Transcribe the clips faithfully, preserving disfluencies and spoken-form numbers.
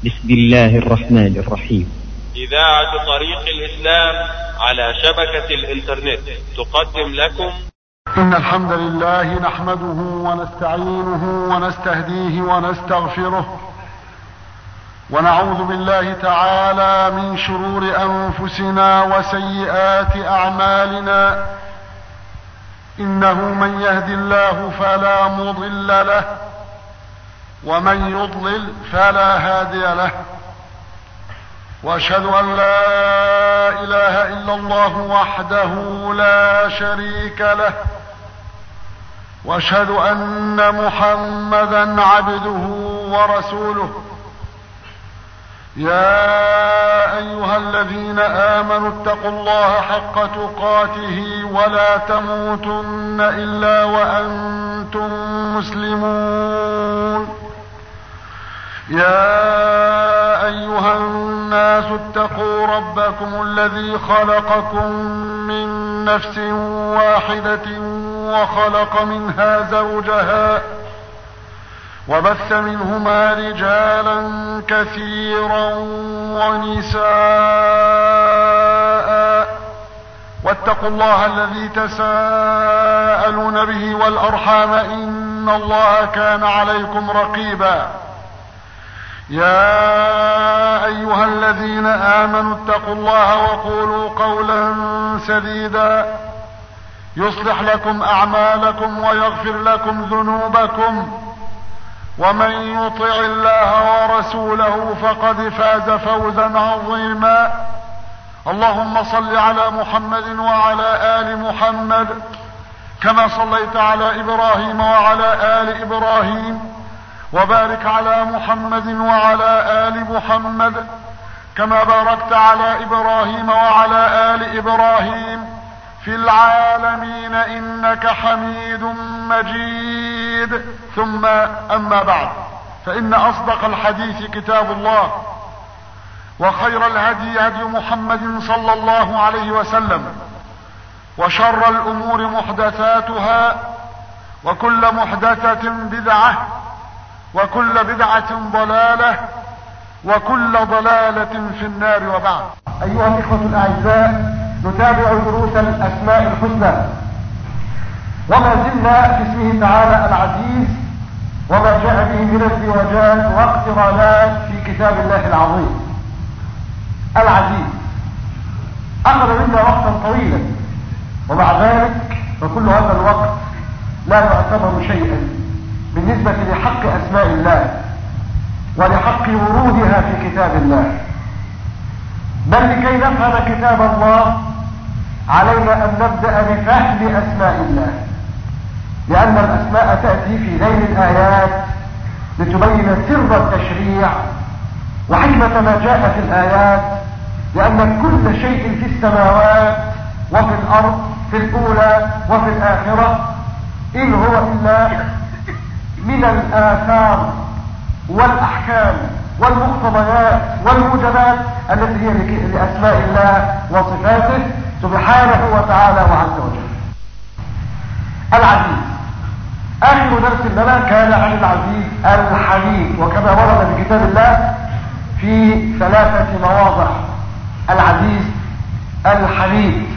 بسم الله الرحمن الرحيم. إذاعة طريق الإسلام على شبكة الإنترنت تقدم لكم إن الحمد لله نحمده ونستعينه ونستهديه ونستغفره ونعوذ بالله تعالى من شرور أنفسنا وسيئات أعمالنا. إنه من يهد الله فلا مضل له ومن يضلل فلا هادي له، وأشهد أن لا إله إلا الله وحده لا شريك له، وأشهد أن محمدا عبده ورسوله. يا أيها الذين آمنوا اتقوا الله حق تقاته ولا تموتن إلا وأنتم مسلمون. يا أيها الناس اتقوا ربكم الذي خلقكم من نفس واحدة وخلق منها زوجها وبث منهما رجالا كثيرا ونساء، واتقوا الله الذي تساءلون به والأرحام إن الله كان عليكم رقيبا. يا أيها الذين آمنوا اتقوا الله وقولوا قولا سديدا يصلح لكم أعمالكم ويغفر لكم ذنوبكم، ومن يطع الله ورسوله فقد فاز فوزا عظيما. اللهم صل على محمد وعلى آل محمد كما صليت على إبراهيم وعلى آل إبراهيم، وبارك على محمد وعلى آل محمد كما باركت على إبراهيم وعلى آل إبراهيم في العالمين إنك حميد مجيد. ثم أما بعد، فإن أصدق الحديث كتاب الله، وخير الهدي هدي محمد صلى الله عليه وسلم، وشر الأمور محدثاتها، وكل محدثة بدعة، وكل بدعة ضلالة، وكل ضلالة في النار. وبعد، أيها الإخوة الأعزاء، نتابع دروس الأسماء الحسنى، وما زلنا في اسمه تعالى العزيز وما جاء به من ازدواجات واقترانات في كتاب الله العظيم. العزيز أخذ منا وقتا طويلا، ومع ذلك فكل هذا الوقت لا يعتبر شيئا بالنسبة لحق أسماء الله ولحق ورودها في كتاب الله. بل لكي نفهم كتاب الله علينا أن نبدأ بفهم أسماء الله، لأن الأسماء تأتي في غير الآيات لتبين سر التشريع وحكمة ما جاء في الآيات، لأن كل شيء في السماوات وفي الأرض في الأولى وفي الآخرة إن هو إلا من الآثار والأحكام والمقتضيات والموجبات التي هي لأسماء الله وصفاته سبحانه وتعالى وعز وجل. العزيز آخر درس لنا كان عن العزيز الحميد، وكما ورد في كتاب الله في ثلاثة مواضع العزيز الحميد.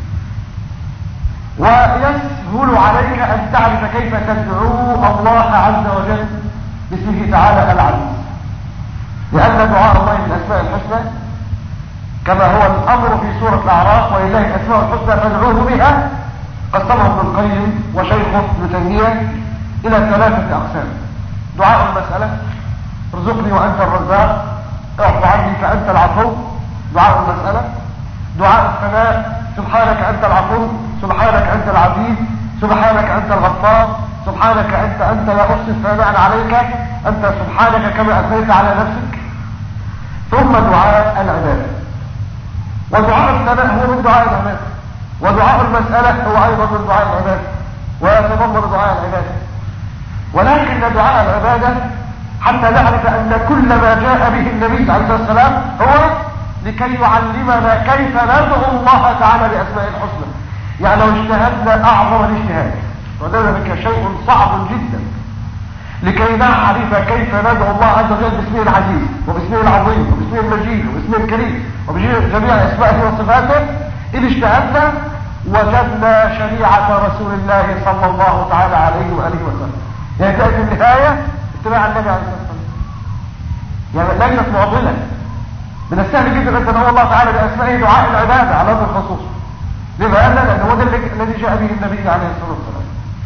ويسهل عليك أن تعرف كيف تدعو الله عز وجل باسمه تعالى العزيز، لأن دعاء الله من الأسماء الحسنى كما هو الأمر في سورة الأعراف: ولله الأسماء الحسنى فادعوه بها. قسمه ابن القيم وشيخه ابن تيمية إلى ثلاثة أقسام: دعاء المسألة، ارزقني وأنت الرزاق، اعف عني فأنت العفو، دعاء المسألة. دعاء الثناء، سبحانك أنت العفو، سبحانك أنت العزيز، سبحانك أنت الغفار، سبحانك أنت أنت لا أحصي ثناء عليك، أنت سبحانك كما أثنيت على نفسك. ثم دعاء العبادة، ودعاء الثناء هو من دعاء العبادة، ودعاء المسألة هو أيضا من دعاء العبادة ويتضمن دعاء العبادة. ولكن دعاء العبادة حتى نعرف أن كل ما جاء به النبي عليه الصلاة والسلام هو لكي يعلمنا كيف ندعو الله تعالى بأسماء الحسنى. يعني لو اجتهدنا أعظم الاجتهاد، وذلك شيء صعب جدا، لكي نعرف كيف ندعو الله عز وجل باسمه العزيز وباسمه العظيم وباسمه المجيد وباسمه الكريم وبجميع اسمائه وصفاته. إذ اجتهدنا وجدنا شريعة رسول الله صلى الله تعالى عليه وآله وسلم. يعني تأتي النهاية اتباع النبي عليه الصلاة والسلام. يعني ليست معضلة. من السهل جدا أن تدعو الله تعالى بأسمائه دعاء العبادة على هذا الخصوص. لماذا؟ لأنه هو الذي جاء به النبي عليه الصلاة والسلام.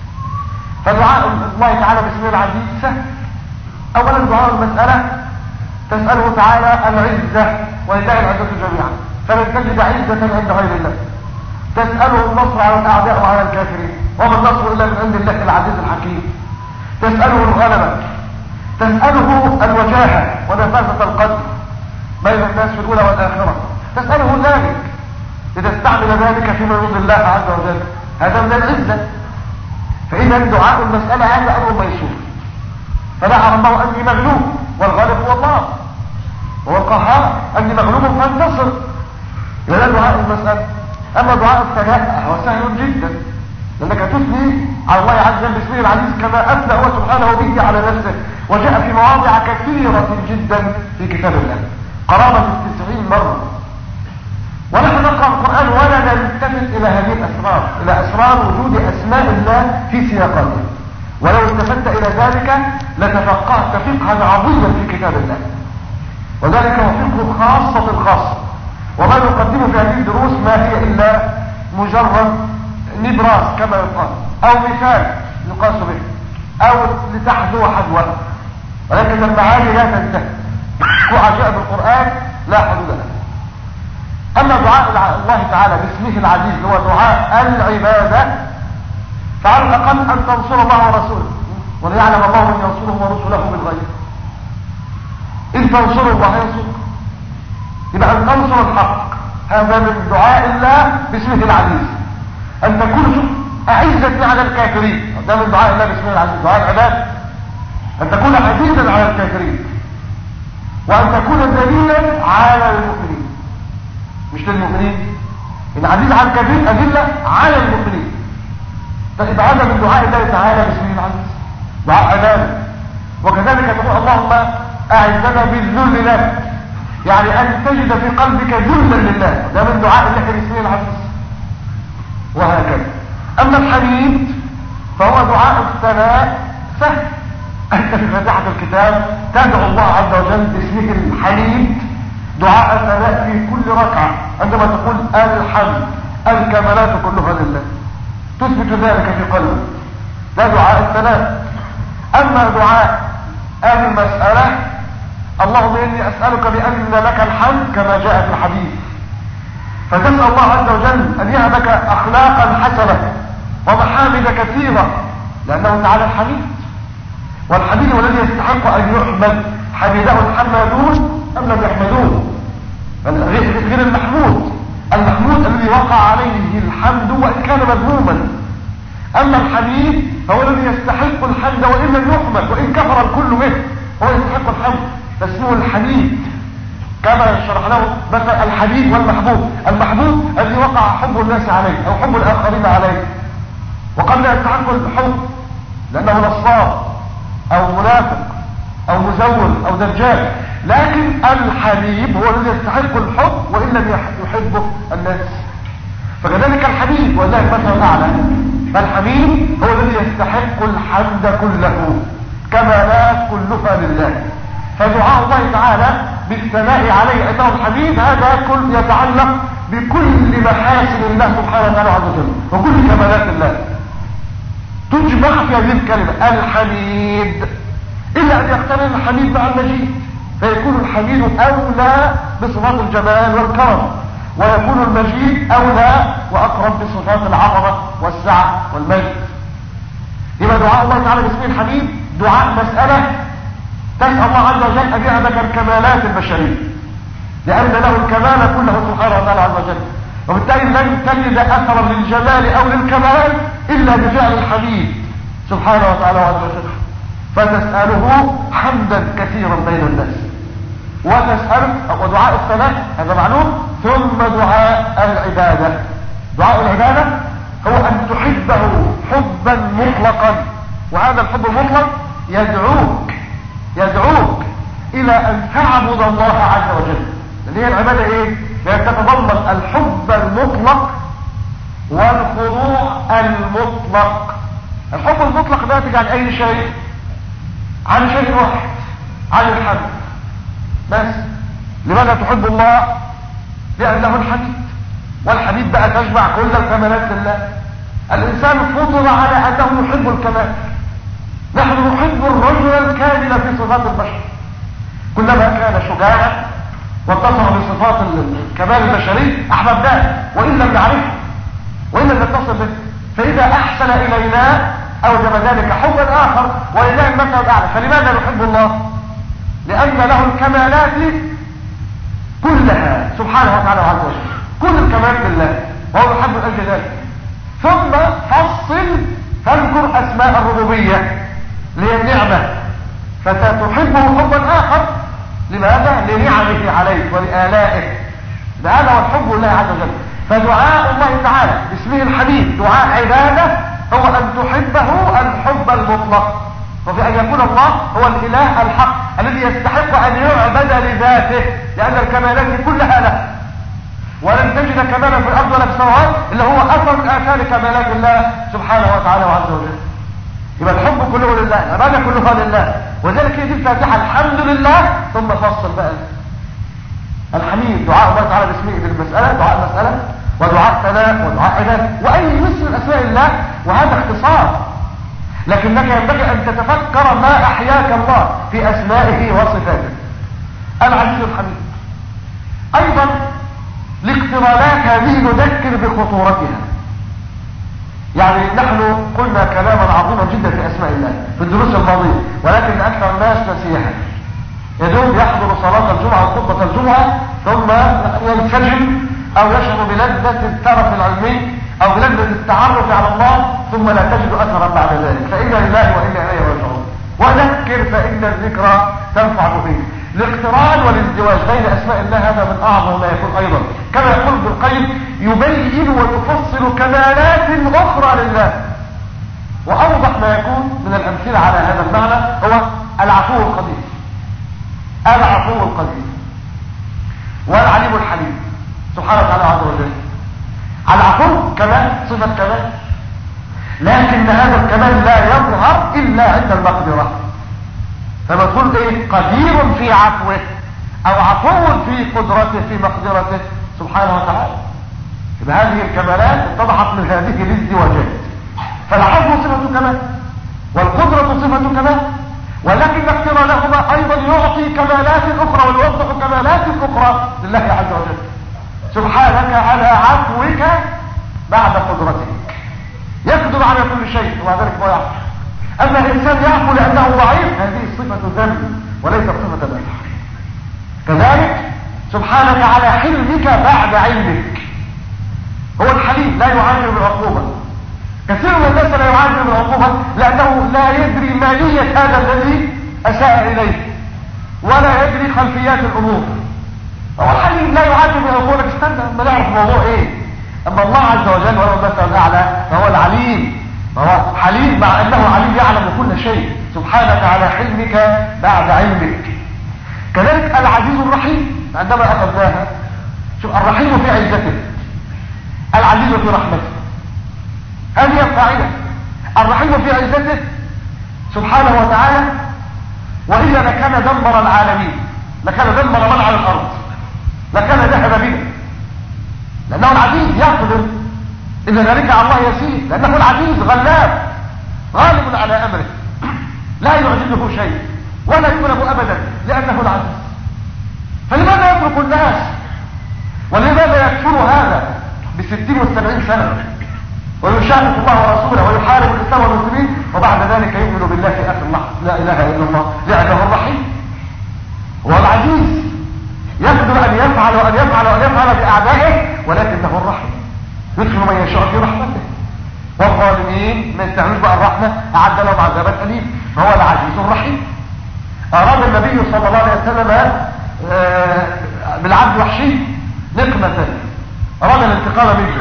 فدعاء الله تعالى باسمه العزيز سهل. أولا دعاء المسألة تسأله تعالى العزة ولله العزة جميعا، فلن تجد عزة عند غير الله. تسأله النصر على الأعداء وعلى الكافرين، وما النصر إلا من عند الله العزيز الحكيم. تسأله الغلبة، تسأله الوجاهة ونفاذة القدر بين الناس في الأولى والآخرة، تسأله ذلك إذا استعمل ذلك فيما يرضي الله عز وجل، هذا من العزة. فإذا دعاء المسألة هذا أمر ميسور. فدعا الله أني مغلوب والغالب هو الله وهو القهار، أني مغلوب فانتصر. هذا دعاء المسألة. أما دعاء الثناء هو سهل جدا، لأنك تثني على الله عز وجل باسمه العزيز كما أثنى هو سبحانه به على نفسه، وجاء في مواضع كثيرة جدا في كتاب الله قرابة التسعين مرة. ونحن نقرأ القرآن ولا نلتفت إلى هذه الأسرار، إلى أسرار وجود أسماء الله في سياقاته. ولو التفت إلى ذلك لتفقهت فقها عظيما في كتاب الله، وذلك هو فقه خاصة الخاصة. وما نقدمه في هذه الدروس ما هي إلا مجرد نبراس كما يقال، أو مثال يقاس به، أو لتحذو حذوه، ولكن المعاني لا تنتهي. وعجائب القرآن لا حدود لها. أما دعاء الله تعالى باسمه العزيز هو دعاء العبادة، فعلى الأقل أن تنصر الله ورسوله، وليعلم الله من ينصره ورسوله بالغيب. إن تنصروا الله ينصرك، يبقى أن تنصر الحق، هذا من دعاء الله باسمه العزيز. أن تكون أعزة على الكافرين، هذا من دعاء الله باسمه العزيز، دعاء العبادة. أن تكون عزيزا على الكافرين، وأن تكون ذليلا على المؤمنين، مش للمؤمنين. إن عزيز على الكافرين أذلة على المؤمنين. فإذا هذا من دعاء الله تعالى باسمه العزيز، دعاء عبادة. وكذلك تقول اللهم أعزنا بالذل لك، يعني أن تجد في قلبك ذلا لله، ده من دعاء الله باسمه العزيز. وهكذا. أما الحميد فهو دعاء الثناء سهل. أنت في فاتحة الكتاب تدعو الله عز وجل باسمه الحميد دعاء الثناء في كل ركعة، عندما تقول الحمد الكمالات كلها لله، تثبت ذلك في قلبك، ده دعاء الثناء. أما دعاء المسألة اللهم إني أسألك بأن لك الحمد كما جاء في الحديث، فتسأل الله عز وجل أن يهبك أخلاقا حسنة ومحامد كثيرة، لأنه تعالى الحميد، والحميد هو الذي يستحق أن يحمد. حمده الحمدون أم لم يحمدوه؟ غير المحمود، المحمود الذي وقع عليه الحمد وإن كان مذموما. أما الحميد هو الذي يستحق الحمد وإن لم يحمد، وإن كفر الكل به هو يستحق الحمد، فاسمه الحميد. كما شرح له مثلا الحبيب والمحبوب. المحبوب الذي وقع حب الناس عليه أو حب الآخرين عليه، وقد لا يستحق الحب لأنه نصاب أو منافق أو مزور أو دجال، لكن الحبيب هو الذي يستحق الحب وإن لم يحبه الناس. فكذلك الحبيب والله المثل الأعلى، فالحبيب هو الذي يستحق الحمد كله، كمالات كلها لله. فدعاء الله تعالى بالثناء عليه أنه الحميد هذا كل يتعلق بكل محاسن الله سبحانه وتعالى عز وجل وكل كمالات الله تجمع في هذه الكلمة الحميد، إلا أن يقترن الحميد مع المجيد، فيكون الحميد أولى بصفات الجمال والكرم، ويكون المجيد أولى وأقرب بصفات العظمة والسعة والمجد. يبقى دعاء الله تعالى باسمه الحميد دعاء مسألة تسأل الله عز وجل أن يهبك الكمالات البشرية، لأن له الكمال كله سبحانه وتعالى عز وجل، وبالتالي لن تجد أثرا للجمال أو للكمال إلا بفعل الحميد سبحانه وتعالى عز وجل. فتسأله حمدا كثيرا بين الناس، وتسأل ودعاء الثناء هذا معلوم، ثم دعاء العبادة. دعاء العبادة هو أن تحبه حبا مطلقا، وهذا الحب المطلق يدعوك يدعوك الى ان تعبد الله عز وجل. اللي هي العبادة ايه؟ لان تتضمن الحب المطلق والخضوع المطلق. الحب المطلق ناتج عن اي شيء؟ عن شيء واحد، عن الحمد بس. لماذا تحب الله؟ لانه الحميد، والحميد بقى تجمع كل الكمالات لله. الانسان فطر على انه يحب الكمال. نحن نحب الرجل الكامل في صفات البشر. كلما كان شجاعا واتصف بصفات الكمال البشري احببناه وان لم نعرفه وان لم نتصل به. فاذا احسن الينا اوجب ذلك حبا اخر ولله المثل الاعلى. فلماذا نحب الله؟ لان له الكمالات كلها سبحانه وتعالى عز وجل، كل الكمال لله وهو يحب من اجل ذلك. ثم فصل فاذكر اسماء الربوبيه اللي هي النعمه، فتحبه حبا اخر. لماذا؟ لنعمه عليك ولآلائه. هذا هو الحب لله عز وجل. فدعاء الله تعالى باسمه الحميد دعاء عباده هو ان تحبه الحب المطلق، وفي ان يكون الله هو الاله الحق الذي يستحق ان يعبد لذاته، لان الكمالات كلها له. ولن تجد كمالا في الارض ولا في السماوات الا هو اثر من اثار كمالات الله سبحانه وتعالى وعز وجل. يبقى الحب كله لله، العباده كلها لله. وذلك هي دي الفاتحه، الحمد لله. ثم فصل بقى الحميد دعاء الله تعالى باسمه بالمساله، دعاء مساله ودعاء ثناء ودعاء عباده واي مثل من اسماء الله، وهذا اختصار. لكنك ينبغي ان تتفكر ما احياك الله في اسمائه وصفاته. العزيز الحميد ايضا لاقترانات هذه نذكر بخطورتها. يعني نحن قلنا كلاما عظيما جدا في اسماء الله في الدروس الماضيه، ولكن اكثر الناس نسيها. يدوب يحضر صلاه الجمعه وخطبه الجمعه ثم ينسجم او يشعر بلذه الترف العلمي او بلذه التعرف على الله، ثم لا تجد اثرا بعد ذلك. فانا لله وانا اليه راجعون. وذكر فان الذكرى تنفع المؤمنين. الاقتران والازدواج بين اسماء الله هذا من اعظم ما يكون ايضا، كما يقول ابن القيم يبين ويفصل كمالات اخرى لله. واوضح ما يكون من الامثله على هذا المعنى هو العفو القدير، العفو القدير والعليم الحليم سبحانه وتعالى عز وجل. العفو كمال، صفه كمال، لكن هذا الكمال لا يظهر الا عند المقدره. فما تقول ايه؟ قدير في عفوه او عفو في قدرته في مقدرته سبحانه وتعالى. يبقى هذه الكمالات اتضحت من هذه الازدواجات. فالعفو صفه كمال والقدرة صفة كمال، ولكن اقترانهما ايضا يعطي كمالات اخرى ويوضح كمالات اخرى لله عز وجل. سبحانك على عفوك بعد قدرتك، يقدر على كل شيء ومع ذلك ما يعفو. اما الانسان يعفو لانه ضعيف، هذه صفة ذنب وليست صفة مدح. كذلك سبحانك على حلمك بعد علمك، هو الحليم لا يعاجل بالعقوبة. كثير من الناس لا يعاجل بالعقوبة لانه لا يدري مالية هذا الذي اساء اليه ولا يدري خلفيات الامور. هو الحليم لا يعاجل بالعقوبة. لك استنى ما نعرف الموضوع ايه. اما الله عز وجل وهو المثل الاعلى فهو العليم، فهو حليم مع انه عليم يعلم كل شيء. سبحانك على حلمك بعد علمك. كذلك العزيز الرحيم عندما اخذناها، شوف الرحيم في عزته، العزيز في رحمته، هذه القاعدة. الرحيم في عزته سبحانه وتعالى، وإلا لكان دمر العالمين، لكان دمر من على الأرض، لكان ذهب بنا، لأنه العزيز يقدر إن ذلك على الله يسير، لأنه العزيز غلاب غالب على أمره لا يعجزه شيء ولا يغلب أبدا لأنه العزيز. فلماذا يترك الناس ولماذا يكفر هذا بستين والسبعين سنة ويشاهد الله ورسوله ويحارب الإسلام والمسلمين وبعد ذلك يؤمن بالله في آخر اللحظة؟ لا إله إلا الله لعبه الرحيم. والعزيز يقدر أن يفعل وأن يفعل وأن يفعل بأعدائه، ولكنه الرحيم يدخل من يشاء في رحمته، والظالمين ما يستعملوا بقى الرحمة أعد لهم عذابا أليم. فهو العزيز الرحيم. أراد النبي صلى الله عليه وسلم بالعبد وحشي نقمة، أراد الانتقام منه،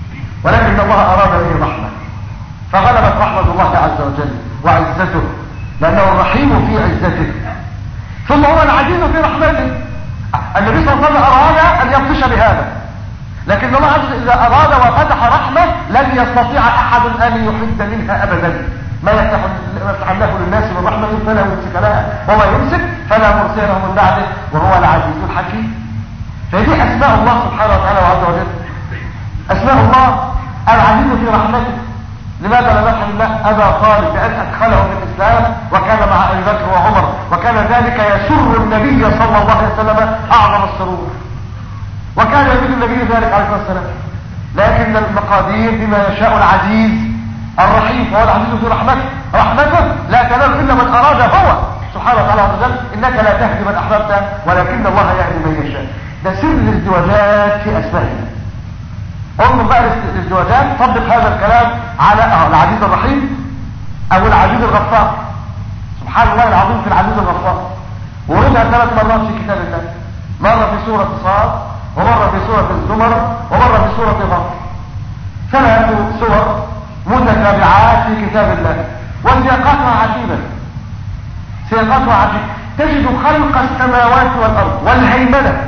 ولكن الله أراد به رحمة، فغلبت رحمة الله عز وجل وعزته لأنه الرحيم في عزته، ثم هو العزيز في رحمته. النبي صلى الله عليه وسلم أراد أن يبطش بهذا، لكن الله عز وجل إذا أراد وفتح رحمة لن يستطيع أحد أن يحد منها أبدا. ما يفتح الله للناس من رحمة فلا يمسك لها، وما يمسك فلا مرسل له من بعده، وهو العزيز الحكيم. فدي أسماء الله سبحانه وتعالى وعز وجل. أسماء الله العزيز في رحمته. لماذا لم يرحم الله أبا طالب بأن أدخله في الإسلام وكان مع أبي بكر وعمر، وكان ذلك يسر النبي صلى الله عليه وسلم أعظم السرور، وكان يريد النبي ذلك عليه الصلاة والسلام. لكن المقادير بما يشاء العزيز الرحيم، فهو العزيز في رحمته. رحمته لا تنال إلا من أراد هو سبحانه وتعالى عز وجل. إنك لا تهدي من أحببت ولكن الله يهدي من يشاء. ده سر الازدواجات في أسمائه. انظر بقى الازدواجات، طبق هذا الكلام على العزيز الرحيم او العزيز الغفار. سبحان الله العظيم في العزيز الغفار وردها ثلاث مرات في كتاب الله، مرة في سورة صاد، ومرة في سورة الزمر، ومرة في سورة غفر. ثلاث سور متتابعات في كتاب الله، وسياقاتها عجيبة، سياقاتها عجيبة. تجد خلق السماوات والأرض والهيمنة.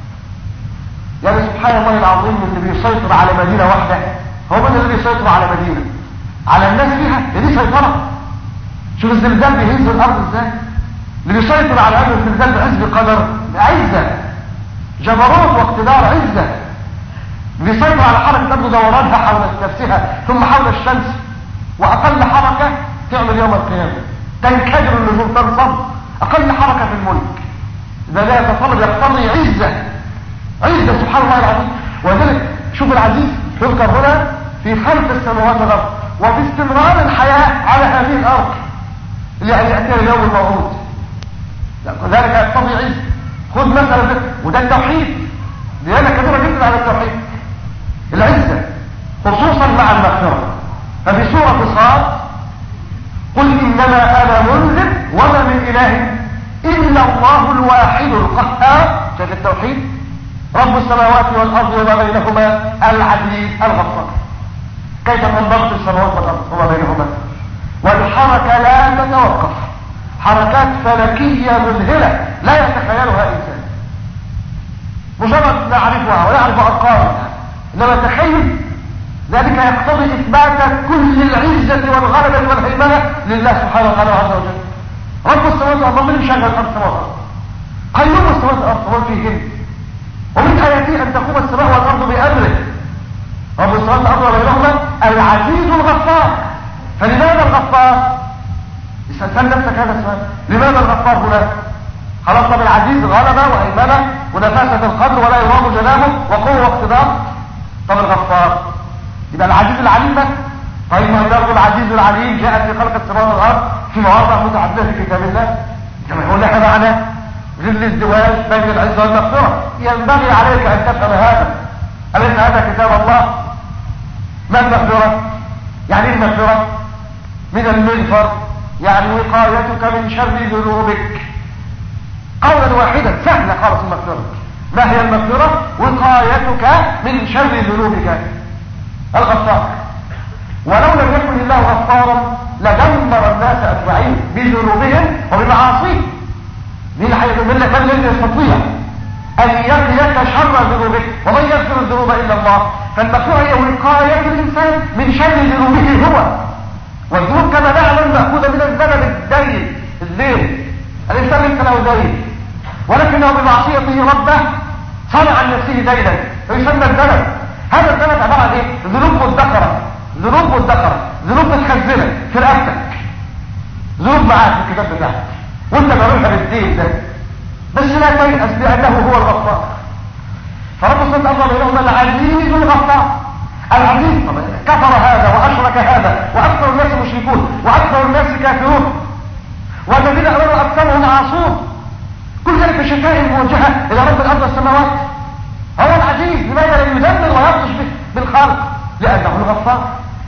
يعني سبحان الله العظيم اللي بيسيطر على مدينة واحدة، هو من اللي بيسيطر على مدينة على الناس فيها؟ دي سيطرة. شوف الزلزال بيهز الأرض ازاي، اللي بيسيطر على هذا الزلزال بعز قدر، عزة جبروت واقتدار، عزة. بيسيطر على حركة تبدو دورانها حول نفسها ثم حول الشمس، وأقل حركة تعمل يوم القيامة، تنكدر النجوم تنصب. أقل حركة في الملك إذا لا يتصرف يقتضي عزة، عزة سبحان الله العظيم. وذلك شوف العزيز يذكر هنا في خلق السماوات والأرض وفي استمرار الحياة على هذه الأرض اللي يأتيها اليوم الموعود، ذلك يقتضي عزة. خذ مثلا وده التوحيد، ديانة كبيرة جدا على التوحيد. العزة خصوصا مع المغفرة. ففي سورة صاد قل إنما أنا منذر وما من إله إلا الله الواحد القهار. شايف التوحيد؟ رب السماوات والأرض وما بينهما العزيز الغفار. كيف تنضبط السماوات والأرض وما بينهما؟ والحركة لا تتوقف، حركات فلكية مذهلة لا يتخيلها إنسان، مجرد نعرفها ونعرف أرقامها، إنما تخيل ذلك يقتضي إثبات كل العزة والغلبة والهيمنة لله سبحانه وتعالى عز وجل. رب السماوات والأرض من شغل الأرض سماوات قيوم السماوات والأرض ومن فيهن، ومن آياته أن تقوم السماء والأرض بأمره. رب السماوات والأرض وبينهما العزيز الغفار. فلماذا الغفار؟ اسأل نفسك هذا السؤال، لماذا الغفار هنا؟ خلصنا بالعزيز غلبة وهيمنة ونفاسة القدر ولا يرام جنابه وقوة واقتدار. طب الغفار يبقى العزيز العليم بس. طيب ما برضه العزيز العليم جاء في خلق السماوات والأرض في مواضع متعددة في كتاب الله، كما يقول لك معناه ظل الزواج بين العزة والمغفرة. ينبغي عليك أن تفهم هذا. أليس هذا كتاب الله؟ ما المغفرة؟ يعني ايه المغفرة؟ من المغفر يعني وقايتك من شر ذنوبك. قولا واحدا سهلة خالص المغفرة. ما هي المغفرة؟ وقايتك من شر ذنوبك. الغفار. ولو لم يكن الله غفارا لدمر الناس أجمعين بذنوبهم وبمعاصيهم. من الذي يستطيع أن يقيك شر ذنوبك؟ ومن يغفر الذنوب إلا الله. فالمغفرة هي وقاية الإنسان من شر ذنوبه هو. والذنوب كما نعلم مأخوذة من الزمن الدين الزين. الإنسان ليس له دين، ولكنه بمعصيته ربه صنع عن نفسه دينا فيسمى الزمن. هذا الزمن عبارة عن ايه؟ ذنوب مدخرة، ذنوب مدخرة، ذنوب متخزنة في رقبتك، ذنوب معاك في الكتاب بتاعك وانت بعملها بالدين ده، بس لا تيأس بأنه هو الغفار. فرب الصلاة أفضل بينهما العزيز الغفار. العزيز كفر هذا وأشرك هذا، وأكثر الناس مشركون وأكثر الناس كافرون، والذين أمروا أكثرهم عاصون. كل ذلك شتائم موجهة إلى رب الأرض والسماوات. هو العزيز. لماذا لم يدمر ويبطش بالخلق؟ لأنه الغفار،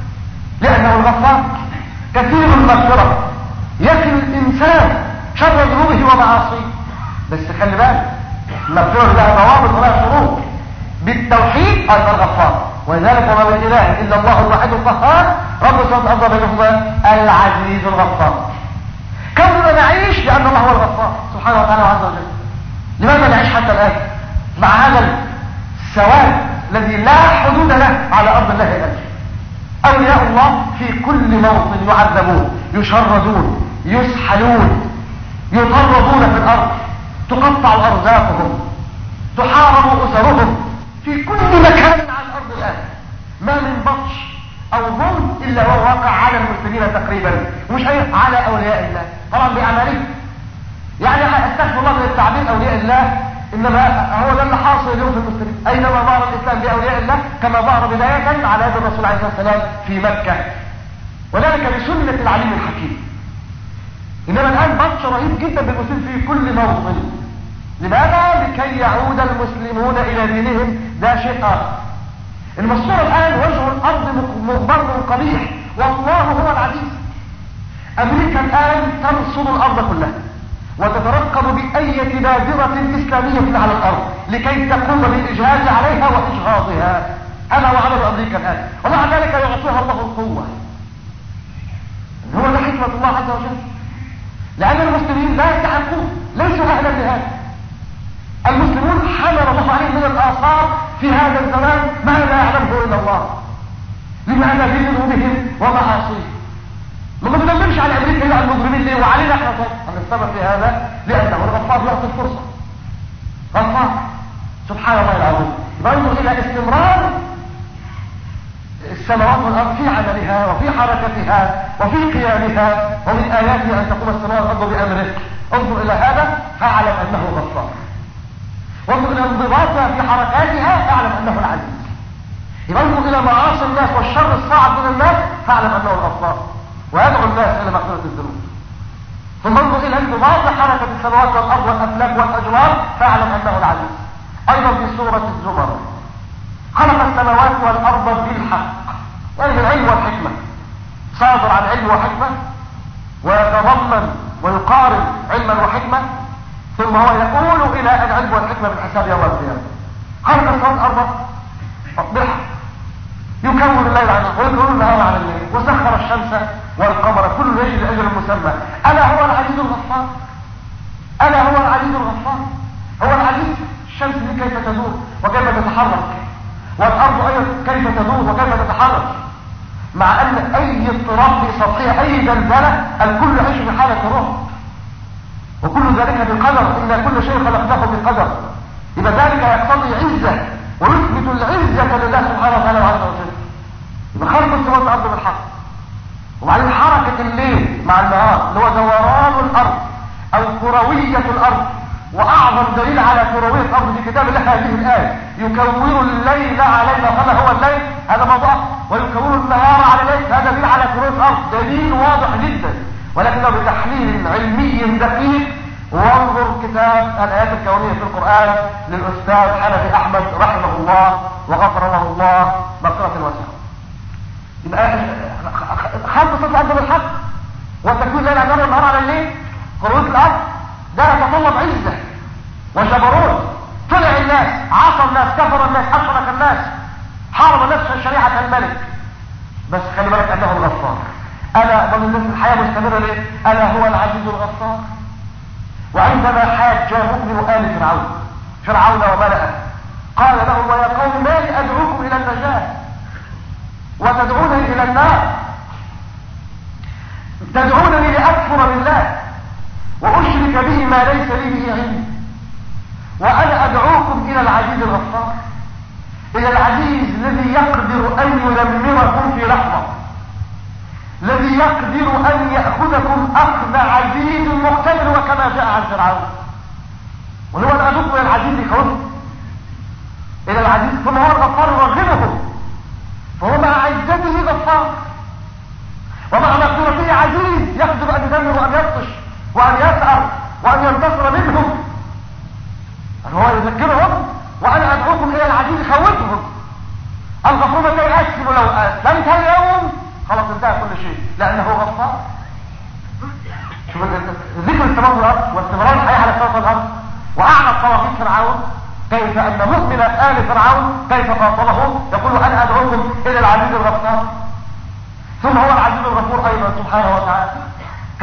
لأنه الغفار كثير المغفرة، يكفي الإنسان شر ذنوبه ومعاصيه. بس خلي بالك المغفرة لها ضوابط ولها شروط. بالتوحيد أيضا الغفار، ولذلك وما من إله إلا الله الواحد القهار. رب السماوات والأرض بينهما العزيز الغفار. كم نعيش لأن الله هو الغفار سبحانه وتعالى عز وجل. لماذا نعيش حتى الآن مع هذا السواد الذي لا حدود له على أرض الله الأجل؟ أولياء الله في كل موطن يعذبون، يشردون، يسحلون، يطردون في الأرض، تقطع أرزاقهم، تحارب أسرهم في كل مكان على الأرض الآن. ما من بطش أو ظلم إلا هو واقع على المسلمين تقريبا، مش على أولياء الله طبعا بأعمالهم. يعني استغفر الله من التعبير أولياء الله، إنما هو ده اللي حاصل اليوم في المسلمين. أينما ظهر الإسلام بأولياء الله كما ظهر بداية على يد الرسول عليه الصلاة والسلام في مكة، وذلك بسنة العليم الحكيم. إنما الآن بطش رهيب جدا بالمسلمين في كل موطن. لماذا؟ لكي يعود المسلمون إلى دينهم. ده شيء آخر. المصير الآن وجه الأرض مغبر قبيح، والله هو العزيز. أمريكا الآن ترصد الأرض كلها وتترقب بأية بادرة إسلامية على الأرض لكي تقوم بالإجهاز عليها وإجهاضها. هذا هو عمل أمريكا الآن، ومع ذلك يعطيها الله القوة. هو ده حكمة الله عز وجل، لأن المسلمين لا يستحقون، ليسوا أهلا لهذا. المسلمون حمل الله عليهم من الآثار في هذا الزمان ما لا يعلمه إلا الله. لماذا؟ بذنوبهم ومعاصيهم. ما بنلمش على أمريكا إلا على المجرمين ليه؟ وعلينا احنا طبعا. السبب في هذا لأنه الغفار يعطي الفرصة. غفار سبحان الله العظيم. ينظر إلى استمرار السماوات والأرض في عملها وفي حركتها وفي قيامها، ومن آياته أن تقوم السماوات والأرض بأمره. انظر إلى هذا فاعلم أنه غفار، وانظر إلى انضباطها في حركاتها فاعلم أنه العزيز. ينظر إلى معاصي الناس والشر الصاعد من الناس فاعلم أنه الغفار ويدعو الناس إلى مغفرة الذنوب. ثم انظر إلى انضباط حركة السماوات والأرض والأفلاك والأجرام فاعلم أنه العزيز. أيضا في سورة الزمر خلق السماوات والأرض بالحق، يعني بالعلم والحكمة، صادر عن علم وحكمة ويتضمن ويقارن علما وحكمة، ثم هو يقول إلى العلم والحكمة بالحساب يوم القيامة. خلق السماوات والأرض بالحق، يكون الليل عن ويكون النهار عن الليل، وسخر الشمس والقمر كل يجري لأجل مسمى. ألا هو العزيز الغفار؟ ألا هو العزيز الغفار؟ هو العزيز. الشمس دي كيف تدور وكيف تتحرك، والأرض أيضا كيف تدور وكيف تتحرك، مع أن أي اضطراب في سطحها أي زلزلة الكل يعيش في حالة رعب، وكل ذلك بقدر. إن كل شيء خلقناه بقدر. يبقى ذلك يقتضي عزة ويثبت العزة لله سبحانه وتعالى عز وجل. يبقى خلق السماوات والأرض بالحق، وبعدين حركة الليل مع النهار اللي هو دوران الأرض أو كروية الأرض. وأعظم دليل على كروية الأرض في كتاب الله هذه الآية: يكور الليل علينا فما هو الليل، هذا موضوع، ويكور النهار على الليل، هذا دليل على كروية الأرض، دليل واضح جدا، ولكنه بتحليل علمي دقيق. وانظر كتاب الآيات الكونية في القرآن للأستاذ حنفي أحمد رحمه الله وغفر له الله مغفرة واسعة. يبقى خلق صوت الأرض بالحق وتكوين الليل على النهار على الليل، كروية الأرض ده يتطلب عزة وجبروت. طلع الناس، عصى الناس، كفر الناس، أشرك الناس، حارب الناس شريعة الملك. بس خلي بالك أنه الغفار. ألا ضمن الناس الحياة مستمرة ليه؟ ألا هو العزيز الغفار. وعندما حاج مؤمن آل فرعون فرعون وملأه قال لهم: ويا قوم ما لي أدعوكم إلى النجاة وتدعونني إلى النار، تدعونني لأكفر بالله وأشرك به ما ليس لي به علم، وأنا أدعوكم إلى العزيز الغفار، إلى العزيز الذي يقدر أن يدمركم في لحظة، الذي يقدر أن يأخذكم أخذ عزيز مقتدر وكما جاء عن فرعون. وهو أن أدعوكم إلى العزيز يخوفكم إلى العزيز، ثم هو الغفار يرغبكم، فهو مع عزته غفار ومع مغفرته عزيز يقدر أن يدمر وأن يبطش وأن يسعر وأن ينتصر منهم. هو يذكرهم: وأنا أدعوكم إلى العزيز يخوفهم. الغفور لا يأسلم، لو أسلمت اليوم خلاص انتهى كل شيء، لأنه غفار. شوف ذكر السماوات والأرض واستمرار الحياة على السماوات والأرض، وأعلى طواغيت فرعون، كيف أن مؤمن آل فرعون كيف قاتله يقول: أنا أدعوكم إلى العزيز الغفار. ثم هو العزيز الغفور أيضا سبحانه وتعالى،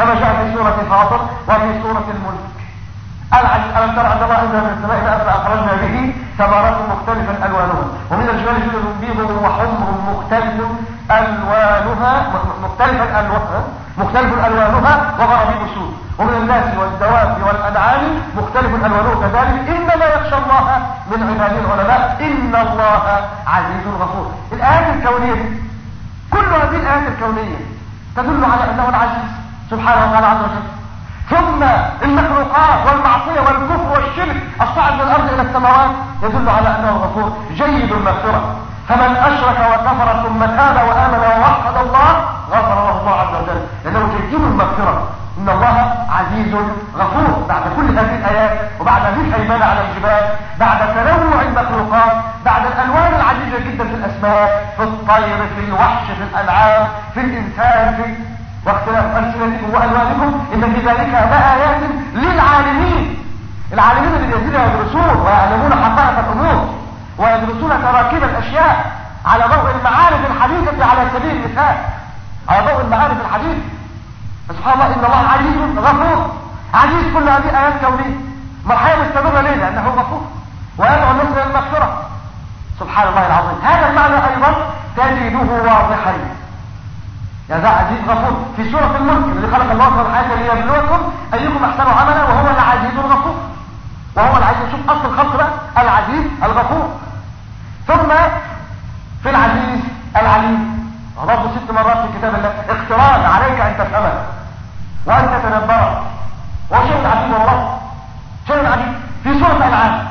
كما جاء في سورة فاطر وفي سورة الملك. ألم تر أن الله أنزل من السماء ماء فأخرجنا به ثمرات مختلفا ألوانها ومن الجبال جدد بيض وحمر مختلف ألوانها مختلفا ألوانها مختلف ألوانها وغرابيب سود ومن الناس والدواب والأنعام مختلف ألوانه كذلك إنما يخشى الله من عباده العلماء إن الله عزيز غفور. الآيات الكونية دي كل هذه الآيات الكونية تدل على أنه العزيز سبحانه وتعالى عز وجل. ثم المخلوقات والمعصية والكفر والشرك الصعد من الأرض إلى السماوات يدل على أنه غفور جيد المغفرة. فمن أشرك وكفر ثم تاب وآمن ووحد الله غفر له الله عز وجل لأنه جيد المغفرة. إن الله عزيز غفور. بعد كل هذه الآيات وبعد هذه الأيمان على الجبال بعد تنوع المخلوقات بعد الألوان العديدة جدا في الأسماء في الطير في الوحش في الأنعام في الإنسان في واختلاف ألسنتكم وألوانكم إن في ذلك لآيات للعالمين. العالمين اللي ينزلوا يدرسون ويعلمون حقائق الأمور ويدرسون تراكيب الأشياء على ضوء المعارف الحديثة على سبيل المثال على ضوء المعارف الحديثة. سبحان الله إن الله عزيز غفور. عزيز كل هذه آيات كونية مرحلة مستمرة ليه؟ لأنه غفور ويدعو الناس إلى المغفرة. سبحان الله العظيم. هذا المعنى أيضا تجده واضحا يعني ذا عزيز غفور في سورة الملك اللي خلق الله سبحانه وتعالى ليبلوكم أيكم أحسن عملا وهو العزيز الغفور وهو العزيز. شوف أصل الخلق بقى العزيز الغفور. ثم في العزيز العليم رب ست مرات في كتاب الله اقتران عليك أن تفهمه وأن تتدبره وشيء عجيب والله شيء عجيب في سورة الأنعام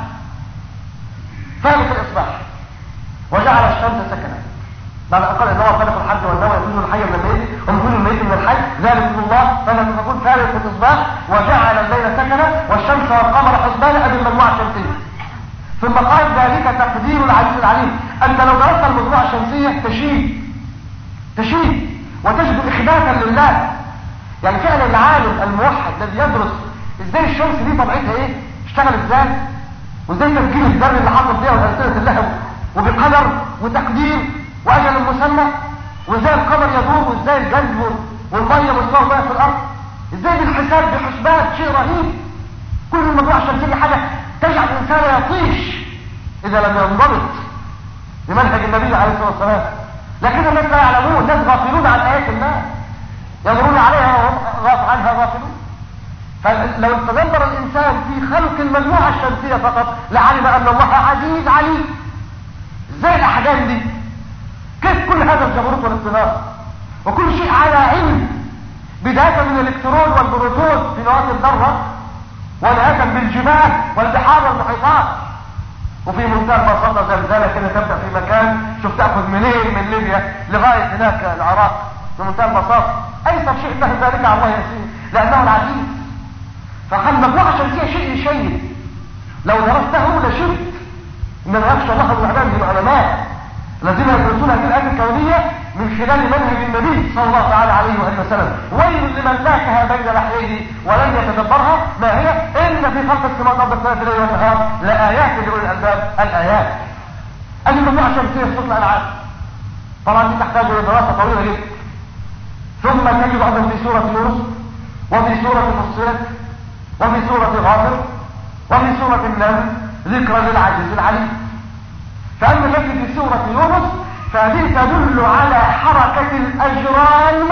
ثالث الإصباح وجعل الشمس سكنا بعد أن قال إن الله خلق الحج والنوى يخرج الحي من الميت ويخرج الميت من الحي ذلك الله فلا تكون ثالث الإصباح وجعل الليل سكنا والشمس والقمر حسبانا أدي المجموعة الشمسية. ثم قال ذلك تقدير العزيز العليم. أنت لو درست المجموعة الشمسية تشيد تشيد وتجد إخباتا لله. يعني فعلا العالم الموحد الذي يدرس ازاي الشمس دي طبيعتها ايه اشتغل ازاي وازاي تسجيل الذر اللي حصل فيها والألسنة اللهب وبقدر وتقدير وأجل مسمى وازاي القمر يدور وازاي الجلد والمية مستوى بقى في الأرض ازاي بالحساب بحسبان شيء رهيب. كل المجموعة الشمسية حاجة تجعل الإنسان يطيش إذا لم ينضبط بمنهج النبي عليه الصلاة والسلام. لكن الناس لا يعلمون الناس غافلون عن آيات الله يمرون عليها وهم غاف عنها غافلون. فلو تدبر الإنسان في خلق المجموعة الشمسية فقط لعلم أن الله عزيز عليم. ازاي الأحجام دي كيف كل هذا الجبروت والاقتدار وكل شيء على علم بداية من الالكترون والبروتون في نواة الذرة ونهاية بالجبال والبحار والمحيطات وفي منتهى البساطة زلزالة كده تبدأ في مكان شوف تأخذ منين من ليبيا لغاية هناك العراق بمنتهى البساطة. أيسر شيء فهم ذلك على الله يسير لأنه العزيز. فخل مجموعة شمسية شيء يشيء لو درسته لشرت إنما يخشى الله من عباده العلماء الذين يدرسون هذه الآيات الكونية من خلال منهج النبي صلى الله تعالى عليه وآله وسلم. ويل لمن لاكها بين لحييه ولن يتدبرها ما هي إن في خلق السماوات والأرض واختلاف الليل والنهار لآيات لأولي الألباب. الآيات المجموعة الشمسية في سورة الأنعام طبعا دي تحتاج إلى دراسة طويلة جدا. ثم تجد أيضا في سورة يونس وفي سورة فصلت وفي سورة غافر وفي سورة النمل ذكرى للعزيز العليم. فأما التي في سورة يونس فهذه تدل على حركة الأجرام